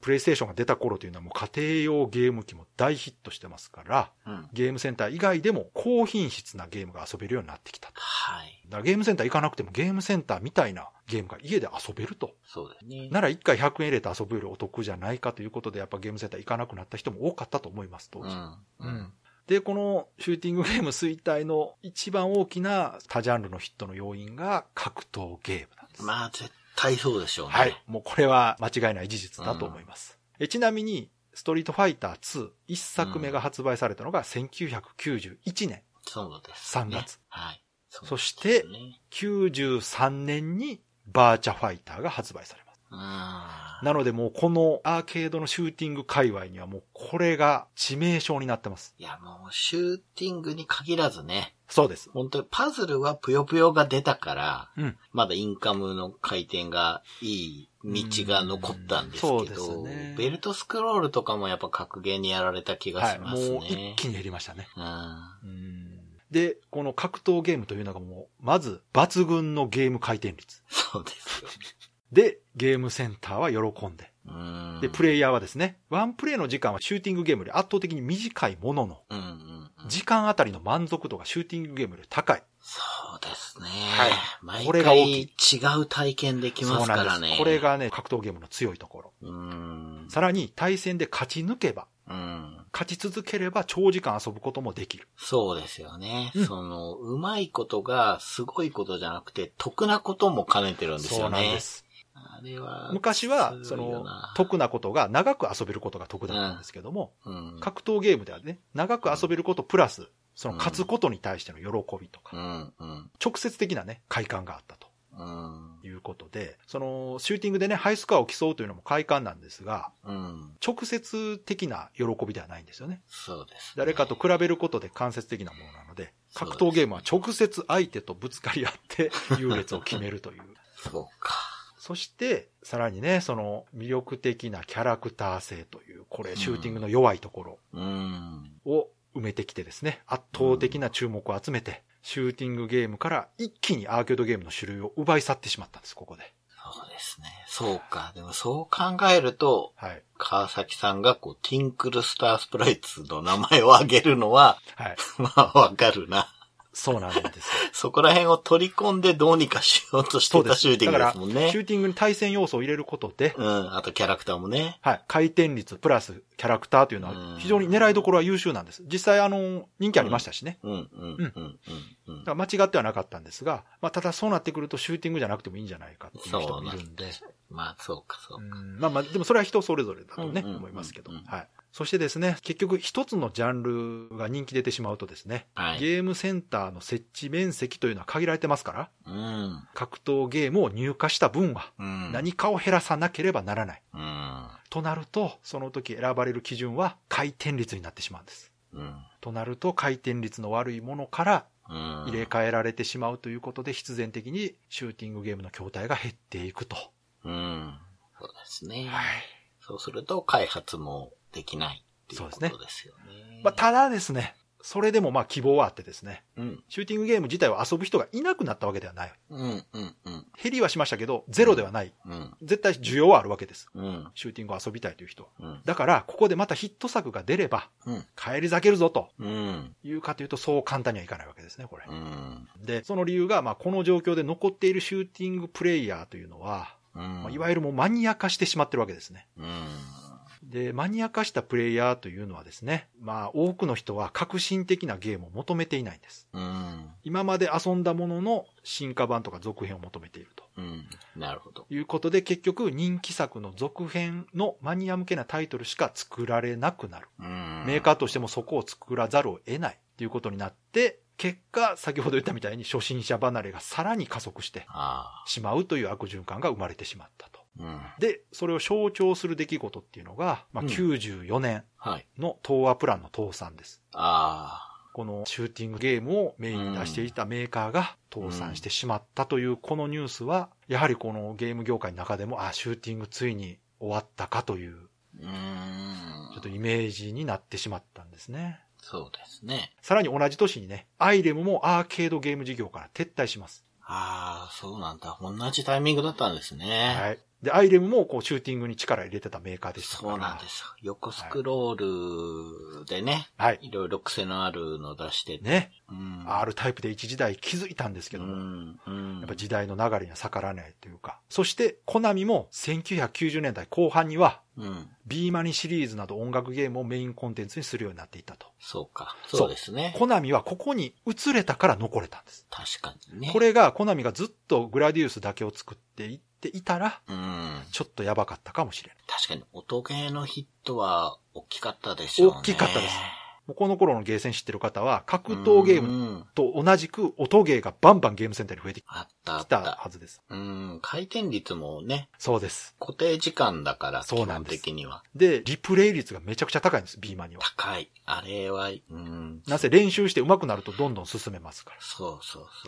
プレイステーションが出た頃というのはもう家庭用ゲーム機も大ヒットしてますから、ゲームセンター以外でも高品質なゲームが遊べるようになってきたと。はい。だからゲームセンター行かなくてもゲームセンターみたいなゲームが家で遊べると。そうですね。なら1回100円入れて遊ぶよりお得じゃないかということで、やっぱゲームセンター行かなくなった人も多かったと思います、当時。で、このシューティングゲーム衰退の一番大きな多ジャンルのヒットの要因が格闘ゲームなんです。 まあ絶対そうでしょうね。 はい。もうこれは間違いない事実だと思います。ちなみに、ストリートファイター2、1作目が発売されたのが1991年3月。はい。そして、93年にバーチャファイターが発売されます。なのでもうこのアーケードのシューティング界隈にはもうこれが致命傷になってます。 いやもうシューティングに限らずね。 そうです。 本当にパズルはぷよぷよが出たから、まだインカムの回転がいい道が残ったんですけど、そうですね、ベルトスクロールとかもやっぱ格ゲーにやられた気がしますね。 もう一気に減りましたね。で、この格闘ゲームというのがもう、まず抜群のゲーム回転率。 そうですよ。 で、ゲームセンターは喜んで。で、プレイヤーはですね、ワンプレイの時間はシューティングゲームより圧倒的に短いものの、時間あたりの満足度がシューティングゲームより高い。 そうですね。 はい。これが大きい。 違う体験できますからね。そうなんです。 これがね、格闘ゲームの強いところ。さらに、対戦で勝ち抜けば、勝ち続ければ長時間遊ぶこともできる。 そうですよね。うまいことがすごいことじゃなくて、得なことも兼ねてるんですよね。そうなんです。 昔は、得なことが長く遊べることが得だったんですけども、格闘ゲームではね、長く遊べることプラス、勝つことに対しての喜びとか、直接的なね、快感があったと。いうことで、シューティングでね、ハイスコアを競うというのも快感なんですが、直接的な喜びではないんですよね。 そうです、ね。 誰かと比べることで間接的なものなので、格闘ゲームは直接相手とぶつかり合って優劣を決めるという。 そうか。 そして、さらにね、魅力的なキャラクター性という、これ、シューティングの弱いところを埋めてきてですね、圧倒的な注目を集めて、シューティングゲームから一気にアーケードゲームの種類を奪い去ってしまったんです、ここで。 そうですね。そうか。でもそう考えると、川崎さんがティンクルスタースプライツの名前を挙げるのは、まあわかるな。 そうなんですよ。 そこら辺を取り込んでどうにかしようとしてたシューティングですもんね。だからシューティングに対戦要素を入れることで、 あとキャラクターもね。 はい。回転率プラスキャラクターというのは非常に狙いどころは優秀なんです。実際人気ありましたしね。だから間違ってはなかったんですが、まあただそうなってくるとシューティングじゃなくてもいいんじゃないかっていう人もいるんで。 まあそうか。 まあでもそれは人それぞれだとね、思いますけど。はい。そしてですね、結局一つのジャンルが人気出てしまうとですね、ゲームセンターの設置面積というのは限られてますから、格闘ゲームを入荷した分は何かを減らさなければならない。となると、その時選ばれる基準は回転率になってしまうんです。となると、回転率の悪いものから入れ替えられてしまうということで、必然的にシューティングゲームの筐体が減っていくと。 そうですね。そうすると開発もできないっていうことですよね。 まあ、ただですね、それでもまあ希望はあってですね、シューティングゲーム自体を遊ぶ人がいなくなったわけではない。減りはしましたけど、ゼロではない。絶対需要はあるわけです。シューティングを遊びたいという人は。だから、ここでまたヒット作が出れば、返り咲けるぞというかというと、そう簡単にはいかないわけですね、これ。で、その理由が、まあこの状況で残っているシューティングプレイヤーというのは、いわゆるもうマニア化してしまってるわけですね。で、マニア化したプレイヤーというのはですね、まあ多くの人は革新的なゲームを求めていないんです。今まで遊んだものの進化版とか続編を求めていると。 なるほど。 いうことで結局人気作の続編のマニア向けなタイトルしか作られなくなる。メーカーとしてもそこを作らざるを得ないということになって、結果、先ほど言ったみたいに初心者離れがさらに加速してしまうという悪循環が生まれてしまったと。で、それを象徴する出来事っていうのが、まあ、94年の東亜プランの倒産です。このシューティングゲームをメインに出していたメーカーが倒産してしまったというこのニュースは、やはりこのゲーム業界の中でも、シューティングついに終わったかという、ちょっとイメージになってしまったんですね。 そうですね。 さらに同じ年にね、アイレムもアーケードゲーム事業から撤退します。 そうなんだ。同じタイミングだったんですね。 はい。 で、アイレムもこうシューティングに力入れてたメーカーでしたから。 そうなんですよ。横スクロールでね。 はい。 いろいろ癖のあるの出してて。 ね。R タイプで一時代気づいたんですけども。やっぱ時代の流れには逆らえないというか。そして、コナミも1990年代後半には、ビーマニシリーズなど音楽ゲームをメインコンテンツにするようになっていったと。 そうか。そうですね。 コナミはここに移れたから残れたんです。 確かにね。 これがコナミがずっとグラディウスだけを作っていっていたら、ちょっとやばかったかもしれない。 確かに音ゲーのヒットは大きかったでしょうね。 大きかったです。この頃のゲーセン知ってる方は、格闘ゲームと同じく音ゲーがバンバンゲームセンターに増えてきたはずです。 回転率もね。 そうです。 固定時間だから、基本的には。 で、リプレイ率がめちゃくちゃ高いんです、ビーマンには。 高い。あれは、 なぜ練習して上手くなるとどんどん進めますから。 そう。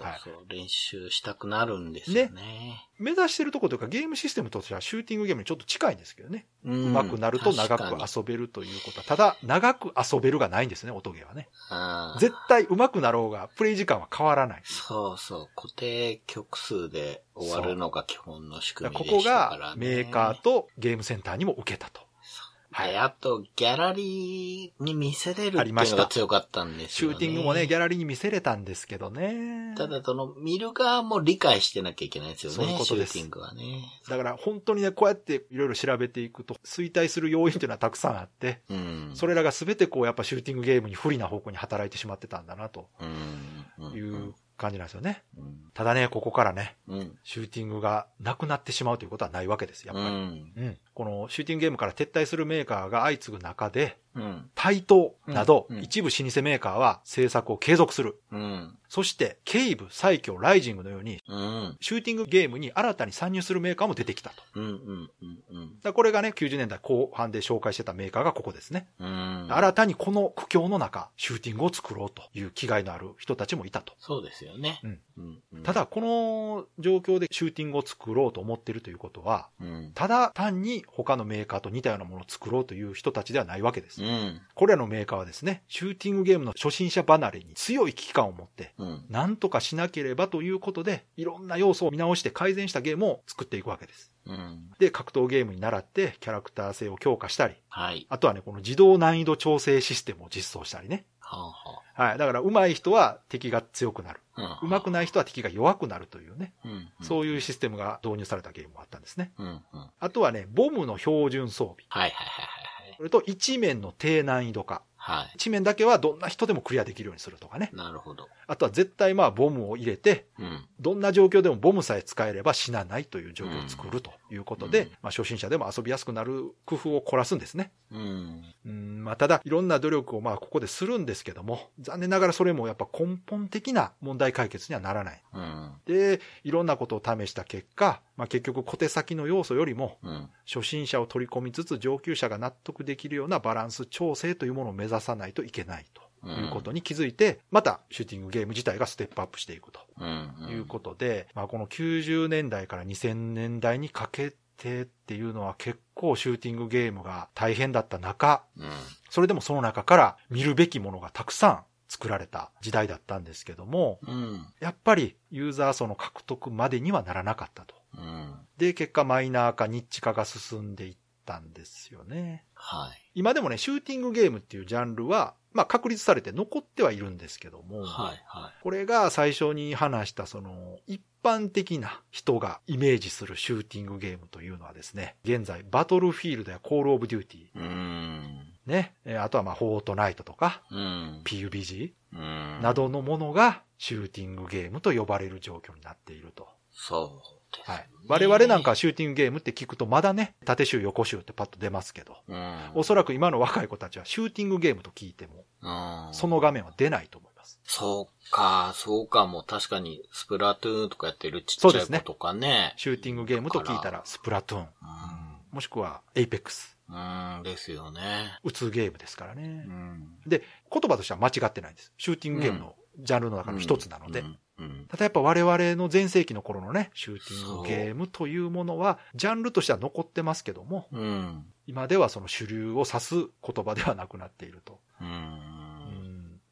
はい、練習したくなるんですよね。 目指してるところというかゲームシステムとしてはシューティングゲームにちょっと近いんですけどね。上手くなると長く遊べるということは、ただ長く遊べるがないんですね、音ゲーはね。絶対上手くなろうが、プレイ時間は変わらない。 そう。固定曲数で終わるのが基本の仕組みでこしたからね。 こがメーカーとゲームセンターにも受けたと。 はい。あと、ギャラリーに見せれるっていうのが強かったんですよね。 シューティングもね、ギャラリーに見せれたんですけどね。 ただ、見る側も理解してなきゃいけないですよね。 そういうことです。 シューティングはね。 だから、本当にね、こうやっていろいろ調べていくと、衰退する要因というのはたくさんあって、それらが全てこう、やっぱシューティングゲームに不利な方向に働いてしまってたんだな、という感じなんですよね。ただね、ここからね、シューティングがなくなってしまうということはないわけです、やっぱり。このシューティングゲームから撤退するメーカーが相次ぐ中で、対等など、一部老舗メーカーは制作を継続する。そして、ケイブ、最強、ライジングのように、シューティングゲームに新たに参入するメーカーも出てきたと。だこれがね、90年代後半で紹介してたメーカーがここですね。新たにこの苦境の中、シューティングを作ろうという気概のある人たちもいたと。 そうですよね。 ただ、この状況でシューティングを作ろうと思っているということは、ただ単に他のメーカーと似たようなものを作ろうという人たちではないわけです。これらのメーカーはですね、シューティングゲームの初心者離れに強い危機感を持って、なんとかしなければということで、いろんな要素を見直して改善したゲームを作っていくわけです。で、格闘ゲームに倣ってキャラクター性を強化したり、あとはね、この自動難易度調整システムを実装したりね。はい。だから、上手い人は敵が強くなる。上手くない人は敵が弱くなるというね。そういうシステムが導入されたゲームもあったんですね。あとはね、ボムの標準装備。それと一面の低難易度化。一面だけはどんな人でもクリアできるようにするとかね。 なるほど。 あとは絶対ボムを入れて、どんな状況でもボムさえ使えれば死なないという状況を作るということで、初心者でも遊びやすくなる工夫を凝らすんですね。ただ、いろんな努力をここでするんですけども、残念ながらそれもやっぱ根本的な問題解決にはならない。で、いろんなことを試した結果、結局小手先の要素よりも、初心者を取り込みつつ上級者が納得できるようなバランス調整というものを目指さないといけないということに気づいて、またシューティングゲーム自体がステップアップしていくということで、この90年代から2000年代にかけてっていうのは結構シューティングゲームが大変だった中、それでもその中から見るべきものがたくさん作られた時代だったんですけども、やっぱりユーザー層の獲得までにはならなかったと。で、結果マイナー化、ニッチ化が進んでいったんですよね。今でもね、シューティングゲームっていうジャンルは、確立されて残ってはいるんですけども、これが最初に話した一般的な人がイメージするシューティングゲームというのはですね、現在バトルフィールドやコールオブデューティー、ね、あとはフォートナイトとか、PUBG などのものがシューティングゲームと呼ばれる状況になっていると。 そうですね。 我々なんかシューティングゲームって聞くとまだね、縦集横集ってパッと出ますけど、おそらく今の若い子たちはシューティングゲームと聞いても、その画面は出ないと思います。 そうかも。確かにスプラトゥーンとかやってるちっちゃい子とかね。 シューティングゲームと聞いたらスプラトゥーン、もしくはエイペックス。 ですよね。 打つゲームですからね。で、言葉としては間違ってないんです。シューティングゲームのジャンルの中の一つなので。ただやっぱ我々の前世紀の頃のね、シューティングゲームというものは、ジャンルとしては残ってますけども、今ではその主流を指す言葉ではなくなっていると。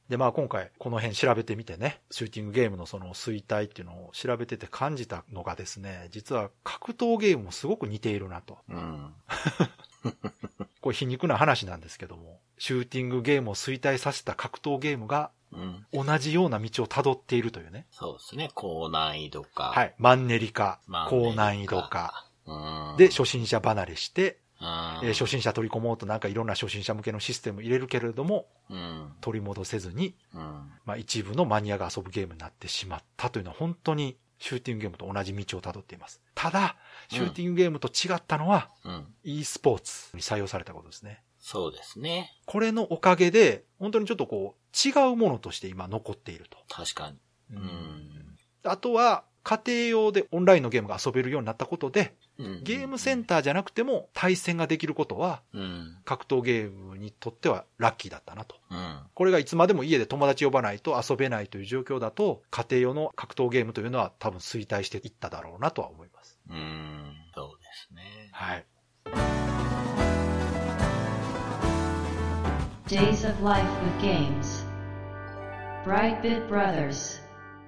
で、まあ今回この辺調べてみてね、シューティングゲームのその衰退っていうのを調べてて感じたのがですね、実は格闘ゲームもすごく似ているなと。これ皮肉な話なんですけども、シューティングゲームを衰退させた格闘ゲームが、同じような道を辿っているというね。 そうですね。高難易度化。 はい。マンネリ化。高難易度化。で、初心者離れして、初心者取り込もうとなんかいろんな初心者向けのシステム入れるけれども、取り戻せずに、まあ一部のマニアが遊ぶゲームになってしまったというのは本当にシューティングゲームと同じ道を辿っています。ただ、シューティングゲームと違ったのは、e スポーツに採用されたことですね。 そうですね。 これのおかげで、本当にちょっとこう、違うものとして今残っていると。 確かに。 あとは、家庭用でオンラインのゲームが遊べるようになったことで、ゲームセンターじゃなくても対戦ができることは、格闘ゲームにとってはラッキーだったなと。これがいつまでも家で友達呼ばないと遊べないという状況だと、家庭用の格闘ゲームというのは多分衰退していっただろうなとは思います。 そうですね。 はい。 Days of Life with Games Brightbit Brothers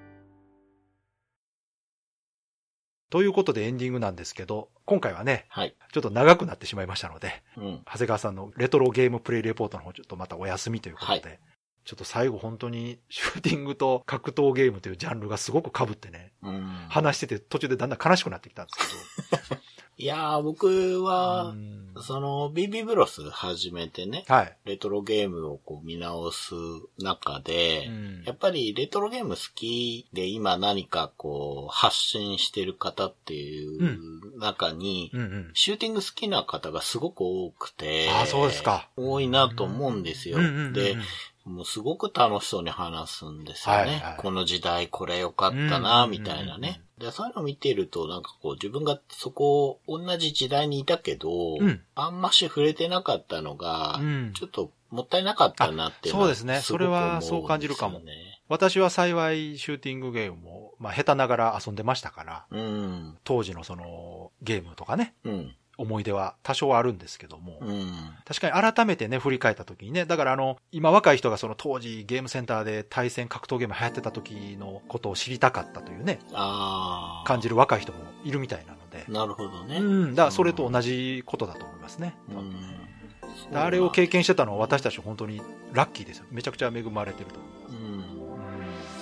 ということでエンディングなんですけど、今回はね、 はい、 ちょっと長くなってしまいましたので、長谷川さんのレトロゲームプレイレポートの方ちょっとまたお休みということで、はい、ちょっと最後本当にシューティングと格闘ゲームというジャンルがすごく被ってね、話してて途中でだんだん悲しくなってきたんですけど。 いやー、僕は、その、BB ブロス始めてね、 はい、 レトロゲームをこう見直す中で、やっぱりレトロゲーム好きで今何かこう発信してる方っていう中に、シューティング好きな方がすごく多くて、 そうですか。 多いなと思うんですよ。で、もうすごく楽しそうに話すんですよね。この時代これ良かったな、みたいなね。で、そういうのを見てると、なんかこう自分がそこ、同じ時代にいたけど、あんまし触れてなかったのが、ちょっともったいなかったなっていうのは、 そうですね。それはそう感じるかも。私は幸いシューティングゲームも、まあ下手ながら遊んでましたから、当時のそのゲームとかね、思い出は多少あるんですけども、確かに改めてね、振り返った時にね、だから今若い人がその当時ゲームセンターで対戦格闘ゲーム流行ってた時のことを知りたかったというね、感じる若い人もいるみたいなので。 なるほどね。 だからそれと同じことだと思いますね。あれを経験してたのは私たち本当にラッキーですよ。めちゃくちゃ恵まれてると思います。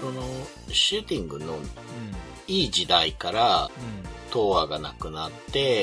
その、シューティングのいい時代から、東亜がなくなって、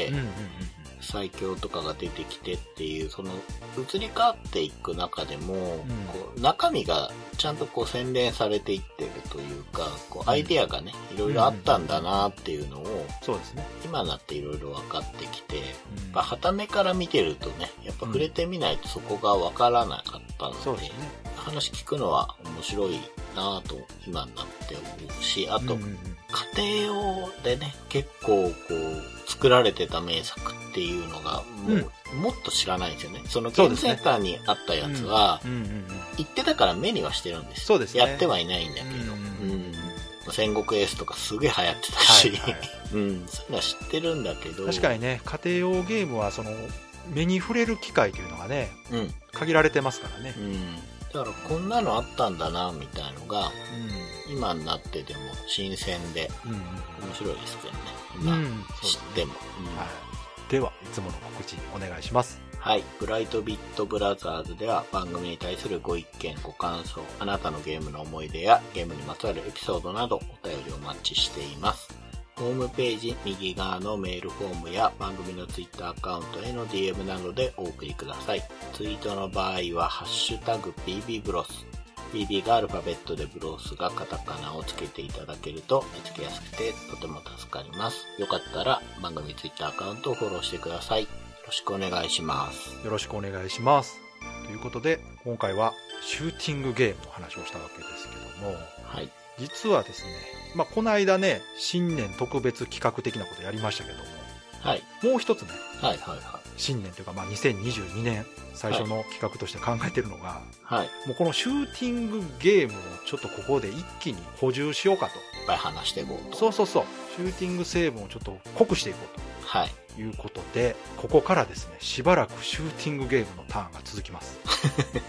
最強とかが出てきてっていう、その移り変わっていく中でも、こう中身がちゃんとこう洗練されていってるというか、こうアイデアがね、いろいろあったんだなっていうのを、 そうですね。 今になっていろいろ分かってきて、傍目から見てるとね、やっぱ触れてみないとそこが分からなかったので、 そうですね。 話聞くのは面白いなぁと今になって思うし、あと、家庭用でね、結構こう、作られてた名作っていうのが、もっと知らないんですよね。そのゲームセンターにあったやつは、行ってたから目にはしてるんです。 そうですね。 やってはいないんだけど、戦国エースとかすげえ流行ってたし、そういうのは知ってるんだけど。 確かにね、家庭用ゲームはその、目に触れる機会というのがね、限られてますからね。 だからこんなのあったんだな、みたいのが、今になってでも新鮮で、面白いですけどね。今、知っても。 では、いつもの告知お願いします。 はい。ブライトビットブラザーズでは番組に対するご意見、ご感想、あなたのゲームの思い出やゲームにまつわるエピソードなどお便りをお待ちしています。ホームページ右側のメールフォームや番組のツイッターアカウントへの DM などでお送りください。ツイートの場合はハッシュタグ BB ブロス。BB がアルファベットでブロスがカタカナをつけていただけると見つけやすくてとても助かります。よかったら番組ツイッターアカウントをフォローしてください。よろしくお願いします。 よろしくお願いします。ということで、今回はシューティングゲームの話をしたわけですけども、 はい。 実はですね、この間ね、新年特別企画的なことやりましたけども、 はい。 もう一つね、新年というか、2022年最初の企画として考えてるのが、もうこのシューティングゲームをちょっとここで一気に補充しようかと。いっぱい話していこうと。 そう。シューティング成分をちょっと濃くしていこうと。いうことで、ここからですね、しばらくシューティングゲームのターンが続きます。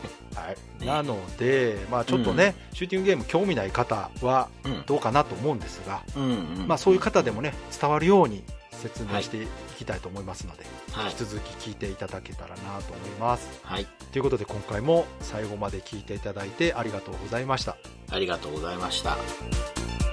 はい。なので、まあちょっとね、シューティングゲーム興味ない方はどうかなと思うんですが、まあそういう方でもね、伝わるように説明していきたいと思いますので、引き続き聞いていただけたらなと思います。はい。ということで今回も最後まで聞いていただいてありがとうございました。 ありがとうございました。